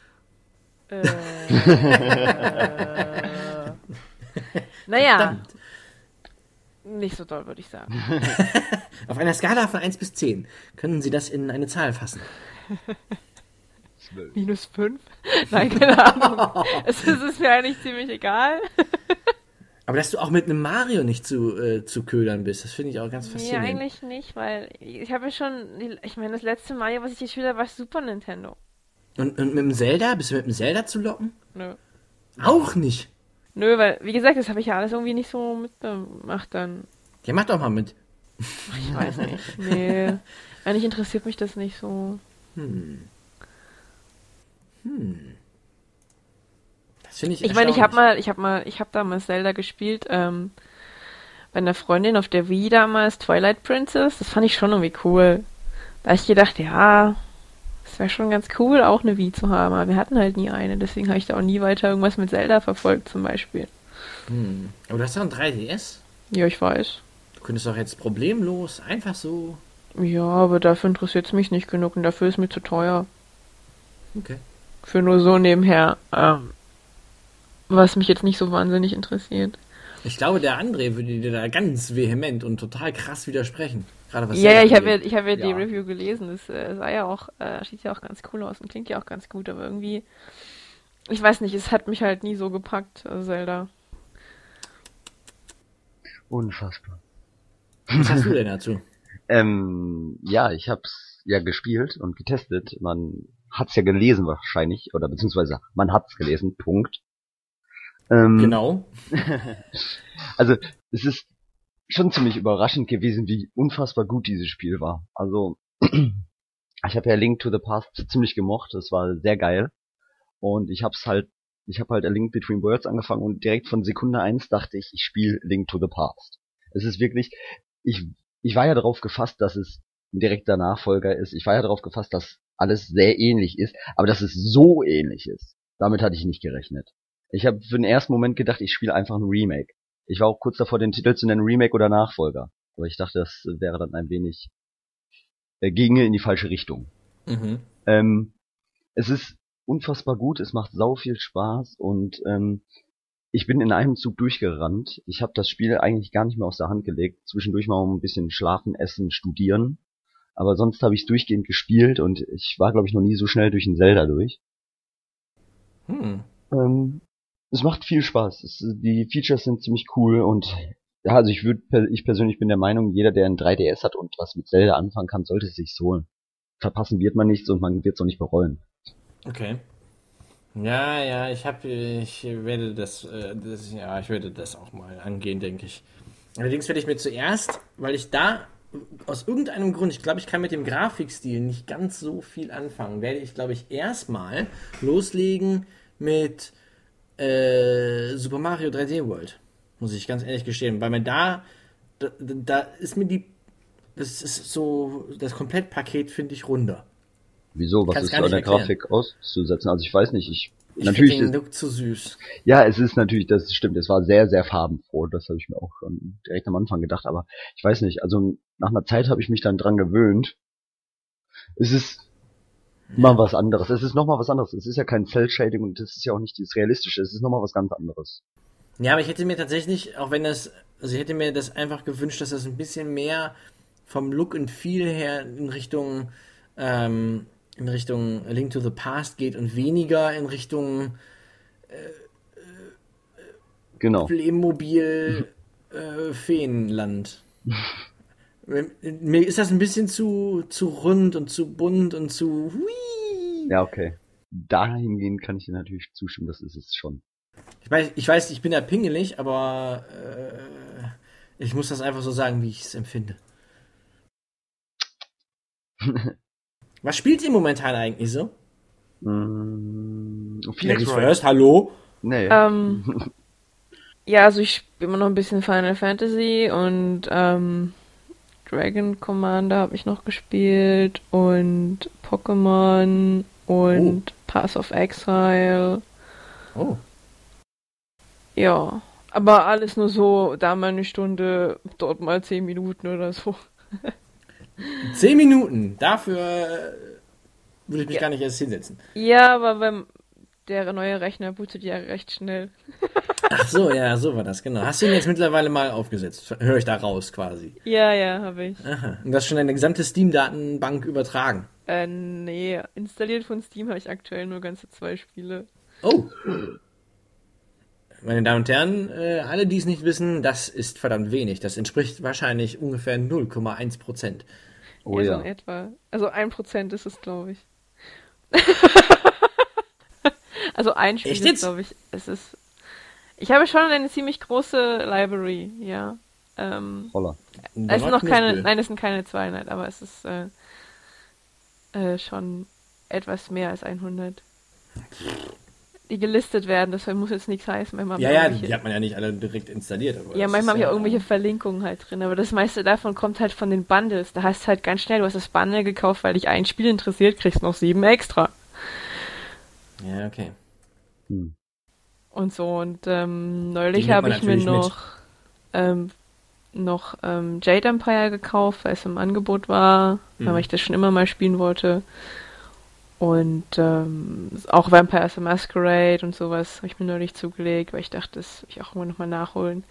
Naja, Verdammt. nicht so doll, würde ich sagen. Auf einer Skala von 1 bis 10 können Sie das in eine Zahl fassen? -5? Nein, keine Ahnung. Es ist mir eigentlich ziemlich egal. Aber dass du auch mit einem Mario nicht zu ködern bist, das finde ich auch ganz Nee, faszinierend. eigentlich nicht, weil ich habe ja schon, ich meine, das letzte Mario, was ich gespielt habe, war Super Nintendo. Und mit dem Zelda? Bist du mit dem Zelda zu locken? Nö. Auch nicht. Nö, weil, wie gesagt, das habe ich ja alles irgendwie nicht so mitgemacht dann. Ja, mach doch mal mit. Ich weiß nicht. Nee, eigentlich interessiert mich das nicht so. Das finde ich Ich meine, erstaunlich. ich habe damals Zelda gespielt, bei einer Freundin auf der Wii damals, Twilight Princess. Das fand ich schon irgendwie cool. Da hab ich gedacht, ja, es wäre schon ganz cool, auch eine Wii zu haben, aber wir hatten halt nie eine, deswegen habe ich da auch nie weiter irgendwas mit Zelda verfolgt, zum Beispiel. Aber du hast doch ein 3DS. Ja, ich weiß. Du könntest doch jetzt problemlos einfach so... Ja, aber dafür interessiert es mich nicht genug und dafür ist mir zu teuer. Okay. Für nur so nebenher, was mich jetzt nicht so wahnsinnig interessiert. Ich glaube, der André würde dir da ganz vehement und total krass widersprechen. Gerade was Ja, Zelda ja, angeht. ich habe ja die Ja. Review gelesen. Das sah ja auch, sieht ja auch ganz cool aus und klingt ja auch ganz gut, aber irgendwie Ich weiß nicht, es hat mich halt nie so gepackt, Zelda. Unfassbar. Was hast du denn dazu? Ja, ich hab's ja gespielt und getestet. Man hat's ja gelesen wahrscheinlich, oder beziehungsweise man hat's gelesen, Punkt. Genau. Also, es ist schon ziemlich überraschend gewesen, wie unfassbar gut dieses Spiel war. Also, ich habe ja Link to the Past ziemlich gemocht, das war sehr geil. Und ich habe halt A Link Between Worlds angefangen und direkt von Sekunde 1 dachte ich spiele Link to the Past. Es ist wirklich, ich war ja darauf gefasst, dass es ein direkter Nachfolger ist. Ich war ja darauf gefasst, dass alles sehr ähnlich ist, aber dass es so ähnlich ist, damit hatte ich nicht gerechnet. Ich habe für den ersten Moment gedacht, ich spiele einfach ein Remake. Ich war auch kurz davor, den Titel zu nennen, Remake oder Nachfolger. Aber ich dachte, das wäre dann ein wenig, ginge in die falsche Richtung. Es ist unfassbar gut, es macht sau viel Spaß und ich bin in einem Zug durchgerannt. Ich habe das Spiel eigentlich gar nicht mehr aus der Hand gelegt. Zwischendurch mal ein bisschen schlafen, essen, studieren. Aber sonst habe ich durchgehend gespielt und ich war, glaube ich, noch nie so schnell durch ein Zelda durch. Es macht viel Spaß. Die Features sind ziemlich cool und ja, also ich persönlich bin der Meinung, jeder, der ein 3DS hat und was mit Zelda anfangen kann, sollte es sich holen. Verpassen wird man nichts und man wird es auch nicht bereuen. Okay. Ja, ich werde ich werde das auch mal angehen, denke ich. Allerdings werde ich mir zuerst, weil ich da aus irgendeinem Grund, ich glaube, ich kann mit dem Grafikstil nicht ganz so viel anfangen, werde ich, glaube ich, erstmal loslegen mit Super Mario 3D World. Muss ich ganz ehrlich gestehen. Weil da ist mir das ist so, das Komplettpaket finde ich runder. Wieso? Was ist an der Grafik auszusetzen? Also ich weiß nicht, ich finde den Look zu süß. Ja, es ist natürlich, das stimmt, es war sehr, sehr farbenfroh, das habe ich mir auch schon direkt am Anfang gedacht, aber ich weiß nicht, also nach einer Zeit habe ich mich dann dran gewöhnt. Es ist mal was anderes, es ist nochmal was anderes, es ist ja kein Cell-Shading und es ist ja auch nicht das Realistische, es ist nochmal was ganz anderes. Ja, aber ich hätte mir tatsächlich, ich hätte mir das einfach gewünscht, dass das ein bisschen mehr vom Look und Feel her in Richtung Link to the Past geht und weniger in Richtung genau. Playmobil Feenland. Mir ist das ein bisschen zu rund und zu bunt und zu hui. Ja, okay. Dahingehend kann ich dir natürlich zustimmen, das ist es schon. Ich weiß, ich bin ja pingelig, aber ich muss das einfach so sagen, wie ich es empfinde. Was spielt ihr momentan eigentlich so? Phoenix First, hallo? Nee. Ja, also ich spiele immer noch ein bisschen Final Fantasy und Dragon Commander habe ich noch gespielt und Pokémon und Path of Exile. Oh. Ja, aber alles nur so, da mal eine Stunde, dort mal 10 Minuten oder so. 10 Minuten, dafür würde ich mich gar nicht erst hinsetzen. Ja, aber wenn der neue Rechner bootet ja recht schnell. Ach so, ja, so war das, genau. Hast du ihn jetzt mittlerweile mal aufgesetzt? Höre ich da raus quasi. Ja, habe ich. Aha. Und du hast schon deine gesamte Steam-Datenbank übertragen? Nee, installiert von Steam habe ich aktuell nur ganze 2 Spiele. Oh. Meine Damen und Herren, alle, die es nicht wissen, das ist verdammt wenig. Das entspricht wahrscheinlich ungefähr 0,1%. Oh ja, ja. so in etwa. Also 1% ist es, glaube ich. Also ein Spiel Echt ist, jetzt? glaube ich, ich habe schon eine ziemlich große Library, ja. Holla. Es sind noch keine, nein, es sind keine 200, aber es ist schon etwas mehr als 100. Die gelistet werden, das muss jetzt nichts heißen. Ja, die hat man ja nicht alle direkt installiert. Aber ja, manchmal habe ich auch irgendwelche Verlinkungen halt drin, aber das meiste davon kommt halt von den Bundles. Da hast du halt ganz schnell, du hast das Bundle gekauft, weil dich ein Spiel interessiert, kriegst noch 7 extra. Ja, okay. Und so, und neulich habe ich mir noch Jade Empire gekauft, weil es im Angebot war, weil ich das schon immer mal spielen wollte. Und auch Vampire the Masquerade und sowas habe ich mir neulich zugelegt, weil ich dachte, das will ich auch immer nochmal nachholen.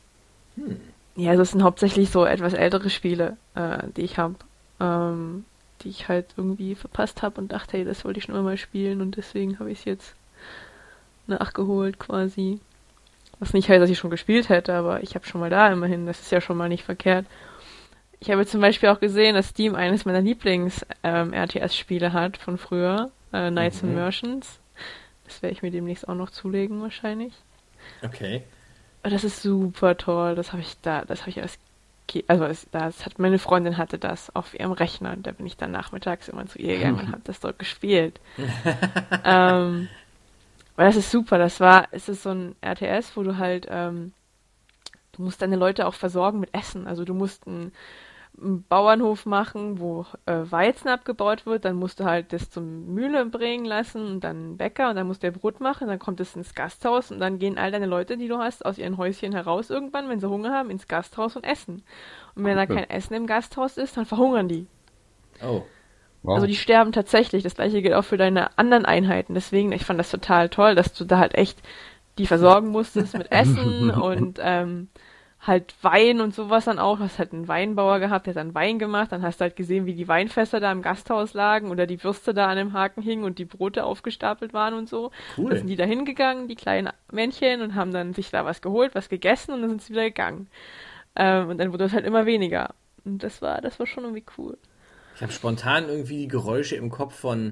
Ja, das sind hauptsächlich so etwas ältere Spiele, die ich habe. die ich halt irgendwie verpasst habe und dachte, hey, das wollte ich schon immer mal spielen und deswegen habe ich es jetzt nachgeholt quasi. Was nicht heißt, dass ich schon gespielt hätte, aber ich habe schon mal da immerhin. Das ist ja schon mal nicht verkehrt. Ich habe zum Beispiel auch gesehen, dass Steam eines meiner Lieblings-RTS-Spiele hat von früher, Knights and Merchants. Das werde ich mir demnächst auch noch zulegen wahrscheinlich. Okay. Aber das ist super toll. Das habe ich als meine Freundin hatte das auf ihrem Rechner und da bin ich dann nachmittags immer zu ihr gegangen und habe das dort gespielt. Weil das ist super. Es ist so ein RTS, wo du halt, du musst deine Leute auch versorgen mit Essen. Also du musst einen Bauernhof machen, wo Weizen abgebaut wird, dann musst du halt das zum Mühle bringen lassen und dann einen Bäcker und dann musst du Brot machen, dann kommt es ins Gasthaus und dann gehen all deine Leute, die du hast, aus ihren Häuschen heraus irgendwann, wenn sie Hunger haben, ins Gasthaus und essen. Und wenn da kein Essen im Gasthaus ist, dann verhungern die. Oh. Wow. Also die sterben tatsächlich. Das gleiche gilt auch für deine anderen Einheiten. Deswegen, ich fand das total toll, dass du da halt echt die versorgen musstest mit Essen und halt Wein und sowas dann auch. Du hast halt einen Weinbauer gehabt, der hat dann Wein gemacht. Dann hast du halt gesehen, wie die Weinfässer da im Gasthaus lagen oder die Würste da an dem Haken hingen und die Brote aufgestapelt waren und so. Cool. Dann sind die da hingegangen, die kleinen Männchen, und haben dann sich da was geholt, was gegessen und dann sind sie wieder gegangen. Und dann wurde es halt immer weniger. Und das war schon irgendwie cool. Ich habe spontan irgendwie die Geräusche im Kopf von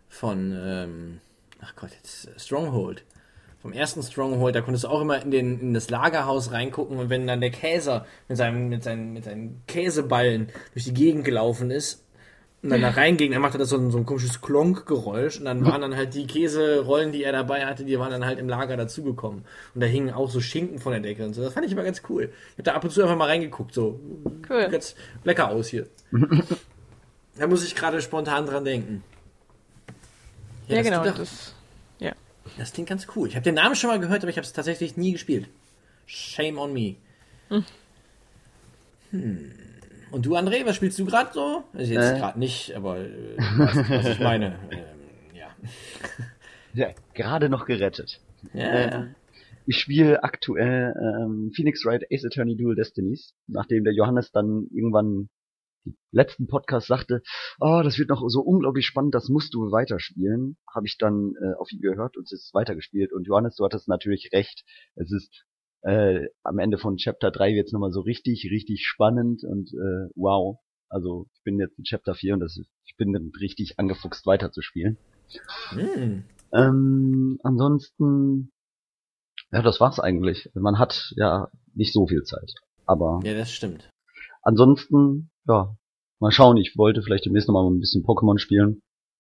Stronghold. Vom ersten Stronghold, da konntest du auch immer in das Lagerhaus reingucken und wenn dann der Käser mit seinen Käseballen durch die Gegend gelaufen ist und dann da reinging, dann machte das so ein komisches Klonk-Geräusch und dann waren dann halt die Käserollen, die er dabei hatte, die waren dann halt im Lager dazugekommen. Und da hingen auch so Schinken von der Decke und so. Das fand ich immer ganz cool. Ich habe da ab und zu einfach mal reingeguckt, so. Cool. Sieht ganz lecker aus hier. Da muss ich gerade spontan dran denken. Ja, genau. Das klingt ganz cool. Ich habe den Namen schon mal gehört, aber ich habe es tatsächlich nie gespielt. Shame on me. Und du, André, was spielst du gerade so? Also jetzt gerade nicht, aber was ich meine. Ja. Ja, gerade noch gerettet. Ja. Ich spiele aktuell Phoenix Wright Ace Attorney Dual Destinies, nachdem der Johannes dann irgendwann im letzten Podcast sagte, das wird noch so unglaublich spannend, das musst du weiterspielen, habe ich dann auf ihn gehört und es ist weitergespielt. Und Johannes, du hattest natürlich recht, es ist am Ende von Chapter 3 wird's nochmal so richtig, richtig spannend und wow. Also ich bin jetzt in Chapter 4 und ich bin dann richtig angefuchst weiterzuspielen. Ansonsten, ja, das war's eigentlich. Man hat ja nicht so viel Zeit. Aber Ja, das stimmt. ansonsten, ja, mal schauen. Ich wollte vielleicht demnächst nochmal ein bisschen Pokémon spielen.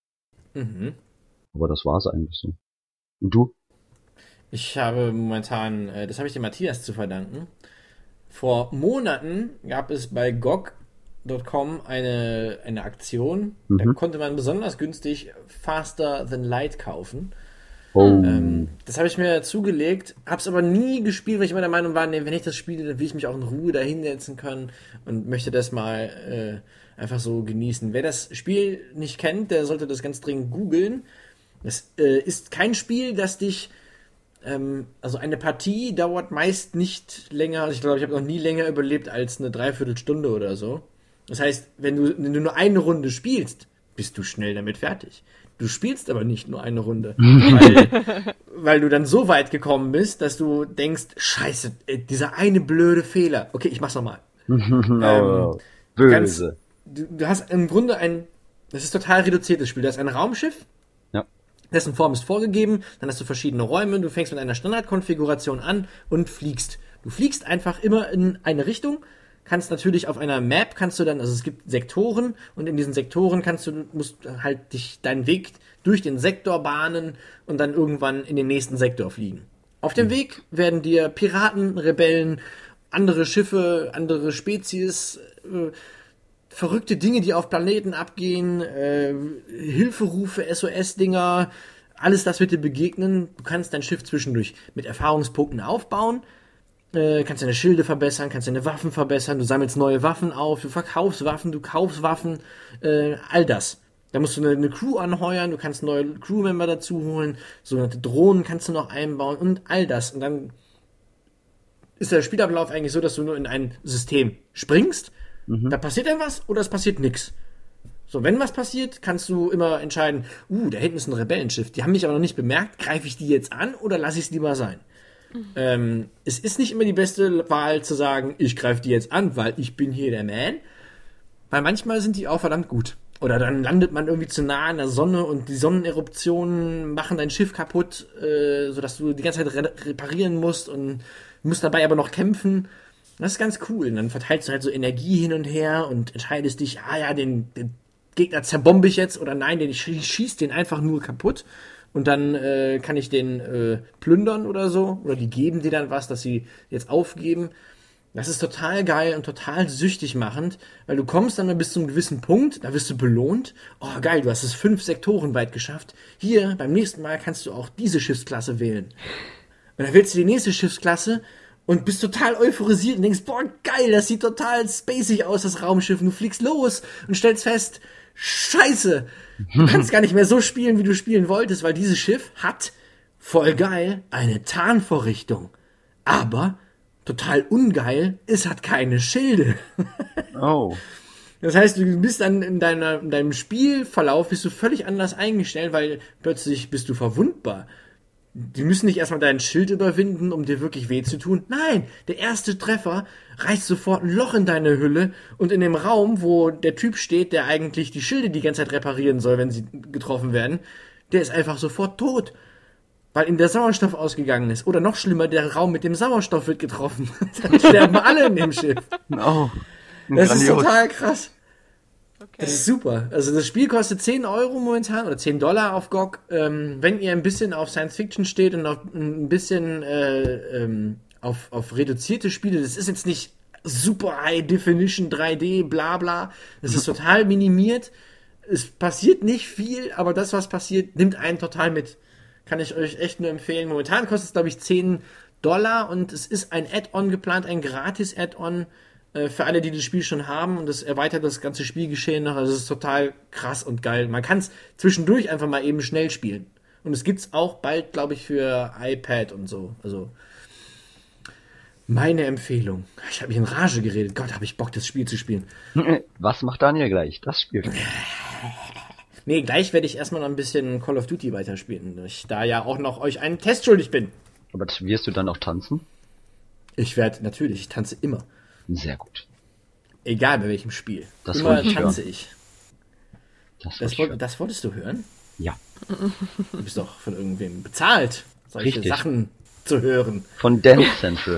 Aber das war's eigentlich so. Und du? Ich habe momentan, das habe ich dem Matthias zu verdanken. Vor Monaten gab es bei GOG.com eine Aktion. Da konnte man besonders günstig Faster Than Light kaufen. Oh. Das habe ich mir zugelegt, habe es aber nie gespielt, weil ich immer der Meinung war, nee, wenn ich das spiele, dann will ich mich auch in Ruhe da hinsetzen können und möchte das mal einfach so genießen. Wer das Spiel nicht kennt, der sollte das ganz dringend googeln. Das ist kein Spiel, das dich also eine Partie dauert meist nicht länger, also ich glaube, ich habe noch nie länger überlebt als eine Dreiviertelstunde oder so. Das heißt, wenn du nur eine Runde spielst, bist du schnell damit fertig. Du spielst aber nicht nur eine Runde, weil du dann so weit gekommen bist, dass du denkst, scheiße, dieser eine blöde Fehler. Okay, ich mach's nochmal. Böse. Du hast im Grunde das ist total reduziertes Spiel. Du hast ein Raumschiff, dessen Form ist vorgegeben, dann hast du verschiedene Räume, du fängst mit einer Standardkonfiguration an und fliegst. Du fliegst einfach immer in eine Richtung, kannst natürlich auf einer Map, also es gibt Sektoren und in diesen Sektoren musst halt deinen Weg durch den Sektor bahnen und dann irgendwann in den nächsten Sektor fliegen. Auf dem Weg werden dir Piraten, Rebellen, andere Schiffe, andere Spezies, verrückte Dinge, die auf Planeten abgehen, Hilferufe, SOS-Dinger, alles das wird dir begegnen. Du kannst dein Schiff zwischendurch mit Erfahrungspunkten aufbauen, kannst deine Schilde verbessern, kannst deine Waffen verbessern, du sammelst neue Waffen auf, du verkaufst Waffen, du kaufst Waffen, all das. Da musst du eine Crew anheuern, du kannst neue Crewmember dazu holen, sogenannte Drohnen kannst du noch einbauen und all das. Und dann ist der Spielablauf eigentlich so, dass du nur in ein System springst, da passiert dann was oder es passiert nichts. So, wenn was passiert, kannst du immer entscheiden, da hinten ist ein Rebellenschiff, die haben mich aber noch nicht bemerkt, greife ich die jetzt an oder lasse ich es lieber sein? Es ist nicht immer die beste Wahl zu sagen, ich greife die jetzt an, weil ich bin hier der Man. Weil manchmal sind die auch verdammt gut. Oder dann landet man irgendwie zu nah an der Sonne und die Sonneneruptionen machen dein Schiff kaputt, sodass du die ganze Zeit reparieren musst und musst dabei aber noch kämpfen. Das ist ganz cool. Und dann verteilst du halt so Energie hin und her und entscheidest dich, den Gegner zerbombe ich jetzt oder nein, ich schieß den einfach nur kaputt. Und dann kann ich den plündern oder so. Oder die geben dir dann was, dass sie jetzt aufgeben. Das ist total geil und total süchtig machend, weil du kommst dann mal bis zu einem gewissen Punkt, da wirst du belohnt. Oh geil, du hast es 5 Sektoren weit geschafft. Hier, beim nächsten Mal kannst du auch diese Schiffsklasse wählen. Und dann wählst du die nächste Schiffsklasse und bist total euphorisiert und denkst, boah geil, das sieht total spacig aus, das Raumschiff. Und du fliegst los und stellst fest, Scheiße, du kannst gar nicht mehr so spielen, wie du spielen wolltest, weil dieses Schiff hat, voll geil, eine Tarnvorrichtung. Aber, total ungeil, es hat keine Schilde. Oh. Das heißt, du bist dann in deinem Spielverlauf bist du völlig anders eingestellt, weil plötzlich bist du verwundbar. Die müssen nicht erstmal dein Schild überwinden, um dir wirklich weh zu tun. Nein, der erste Treffer reißt sofort ein Loch in deine Hülle und in dem Raum, wo der Typ steht, der eigentlich die Schilde die ganze Zeit reparieren soll, wenn sie getroffen werden, der ist einfach sofort tot, weil ihm der Sauerstoff ausgegangen ist. Oder noch schlimmer, der Raum mit dem Sauerstoff wird getroffen. Dann sterben alle in dem Schiff. Oh, das grandios. ist total krass. Okay. Das ist super. Also das Spiel kostet 10 Euro momentan oder $10 auf GOG. Wenn ihr ein bisschen auf Science Fiction steht und auf ein bisschen auf reduzierte Spiele, das ist jetzt nicht super High Definition 3D, bla bla. Das ist total minimiert. Es passiert nicht viel, aber das, was passiert, nimmt einen total mit. Kann ich euch echt nur empfehlen. Momentan kostet es, glaube ich, $10 und es ist ein Add-on geplant, ein gratis Add-on für alle, die das Spiel schon haben, und das erweitert das ganze Spielgeschehen noch. Also es ist total krass und geil. Man kann es zwischendurch einfach mal eben schnell spielen. Und es gibt's auch bald, glaube ich, für iPad und so. Also meine Empfehlung. Ich habe mich in Rage geredet. Gott, habe ich Bock, das Spiel zu spielen. Was macht Daniel gleich? Das Spiel. Nee, gleich werde ich erstmal noch ein bisschen Call of Duty weiterspielen, da ich da ja auch noch euch einen Test schuldig bin. Aber wirst du dann auch tanzen? Ich tanze immer. Sehr gut. Egal bei welchem Spiel. Das immer wollte ich tanze hören. ich. Das Wolltest du hören? Ja. Du bist doch von irgendwem bezahlt, solche Richtig. Sachen zu hören. Von Dance Central.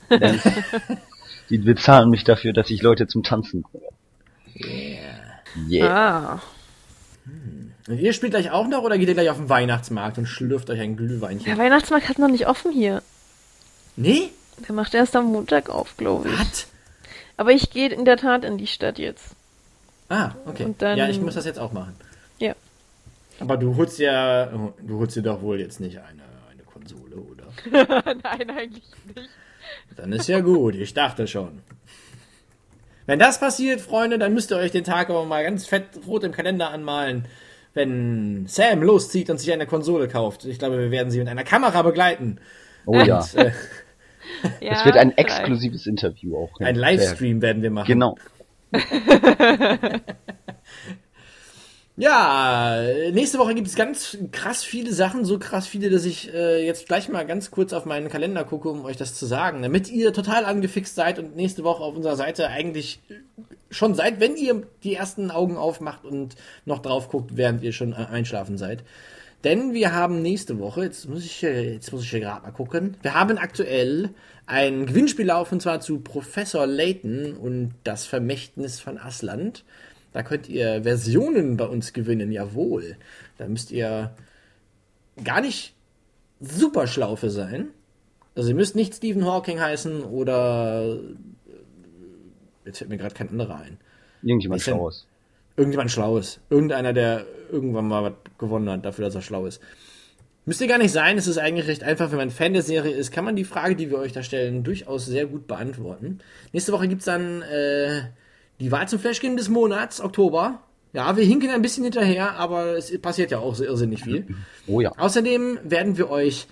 Die bezahlen mich dafür, dass ich Leute zum Tanzen bringe. Yeah. Ah. Und ihr spielt gleich auch noch oder geht ihr gleich auf den Weihnachtsmarkt und schlürft euch ein Glühweinchen? Der Weihnachtsmarkt hat noch nicht offen hier. Nee? Der macht erst am Montag auf, glaube ich. Was? Aber ich gehe in der Tat in die Stadt jetzt. Ah, okay. Und dann- Ja, ich muss das jetzt auch machen. Ja. Aber du holst dir doch wohl jetzt nicht eine Konsole, oder? Nein, eigentlich nicht. Dann ist ja gut, ich dachte schon. Wenn das passiert, Freunde, dann müsst ihr euch den Tag aber mal ganz fett rot im Kalender anmalen, wenn Sam loszieht und sich eine Konsole kauft. Ich glaube, wir werden sie mit einer Kamera begleiten. Oh ja. Und, Ja, Es wird ein vielleicht. exklusives Interview auch. ein Livestream werden wir machen. Genau. Ja, nächste Woche gibt es ganz krass viele Sachen, so krass viele, dass ich jetzt gleich mal ganz kurz auf meinen Kalender gucke, um euch das zu sagen, damit ihr total angefixt seid und nächste Woche auf unserer Seite eigentlich schon seid, wenn ihr die ersten Augen aufmacht und noch drauf guckt, während ihr schon einschlafen seid. Denn wir haben nächste Woche, jetzt muss ich hier gerade mal gucken, wir haben aktuell ein Gewinnspiel laufen, und zwar zu Professor Layton und das Vermächtnis von Asland. Da könnt ihr Versionen bei uns gewinnen, jawohl. Da müsst ihr gar nicht super schlau für sein. Also ihr müsst nicht Stephen Hawking heißen oder jetzt fällt mir gerade kein anderer ein. Irgendjemand Ist denn- Schlaues. Irgendjemand Schlaues. Irgendeiner, der irgendwann mal was gewonnen hat, dafür, dass er schlau ist. Müsst ihr gar nicht sein, es ist eigentlich recht einfach. Wenn man Fan der Serie ist, kann man die Frage, die wir euch da stellen, durchaus sehr gut beantworten. Nächste Woche gibt's dann die Wahl zum Flashgame des Monats, Oktober. Ja, wir hinken ein bisschen hinterher, aber es passiert ja auch so irrsinnig viel. Oh ja. Außerdem werden wir euch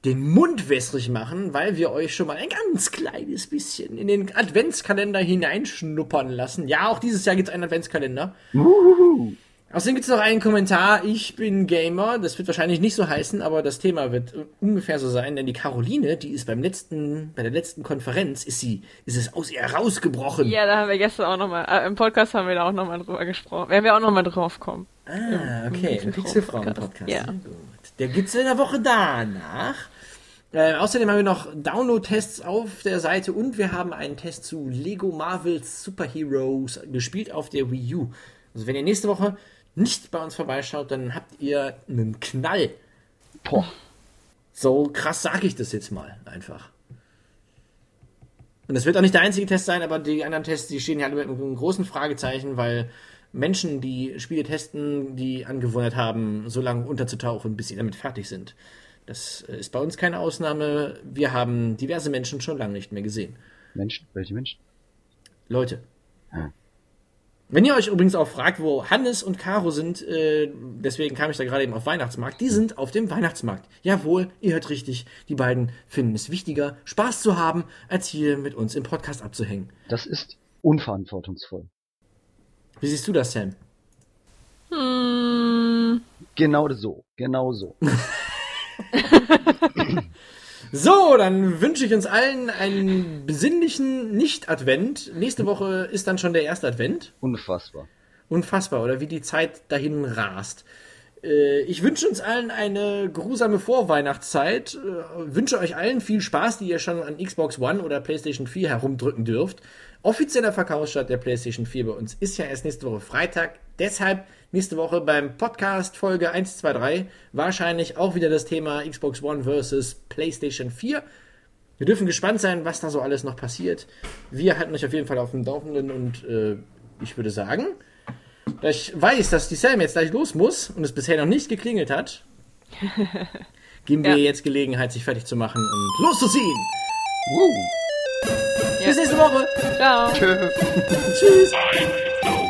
den Mund wässrig machen, weil wir euch schon mal ein ganz kleines bisschen in den Adventskalender hineinschnuppern lassen. Ja, auch dieses Jahr gibt es einen Adventskalender. Außerdem gibt es noch einen Kommentar, ich bin Gamer, das wird wahrscheinlich nicht so heißen, aber das Thema wird ungefähr so sein, denn die Caroline, die ist bei der letzten Konferenz, ist es aus ihr rausgebrochen. Ja, da haben wir gestern auch nochmal, im Podcast haben wir da auch nochmal drüber gesprochen, werden wir auch nochmal drauf kommen. Ah, okay, im Pixelfrauen-Podcast. Ja. Gut. Der gibt's in der Woche danach. Außerdem haben wir noch Download-Tests auf der Seite und wir haben einen Test zu Lego Marvel's Super Heroes gespielt auf der Wii U. Also wenn ihr nächste Woche nicht bei uns vorbeischaut, dann habt ihr einen Knall. Boah. So krass sage ich das jetzt mal einfach. Und das wird auch nicht der einzige Test sein, aber die anderen Tests, die stehen ja alle mit einem großen Fragezeichen, weil Menschen, die Spiele testen, die Angewohnheit haben, so lange unterzutauchen, bis sie damit fertig sind. Das ist bei uns keine Ausnahme. Wir haben diverse Menschen schon lange nicht mehr gesehen. Menschen? Welche Menschen? Leute. Hm. Wenn ihr euch übrigens auch fragt, wo Hannes und Caro sind, deswegen kam ich da gerade eben auf Weihnachtsmarkt, die sind auf dem Weihnachtsmarkt. Jawohl, ihr hört richtig, die beiden finden es wichtiger, Spaß zu haben, als hier mit uns im Podcast abzuhängen. Das ist unverantwortungsvoll. Wie siehst du das, Sam? Genau so. So, dann wünsche ich uns allen einen besinnlichen Nicht-Advent. Nächste Woche ist dann schon der erste Advent. Unfassbar. Unfassbar, oder wie die Zeit dahin rast. Ich wünsche uns allen eine geruhsame Vorweihnachtszeit. Wünsche euch allen viel Spaß, die ihr schon an Xbox One oder PlayStation 4 herumdrücken dürft. Offizieller Verkaufsstart der PlayStation 4 bei uns ist ja erst nächste Woche Freitag. Deshalb nächste Woche beim Podcast Folge 123 wahrscheinlich auch wieder das Thema Xbox One versus PlayStation 4. Wir dürfen gespannt sein, was da so alles noch passiert. Wir halten euch auf jeden Fall auf dem Laufenden und ich würde sagen, da ich weiß, dass die Sam jetzt gleich los muss und es bisher noch nicht geklingelt hat, geben wir jetzt Gelegenheit, sich fertig zu machen und loszuziehen. Ja. Bis nächste Woche. Ciao. Tschö. Tschüss.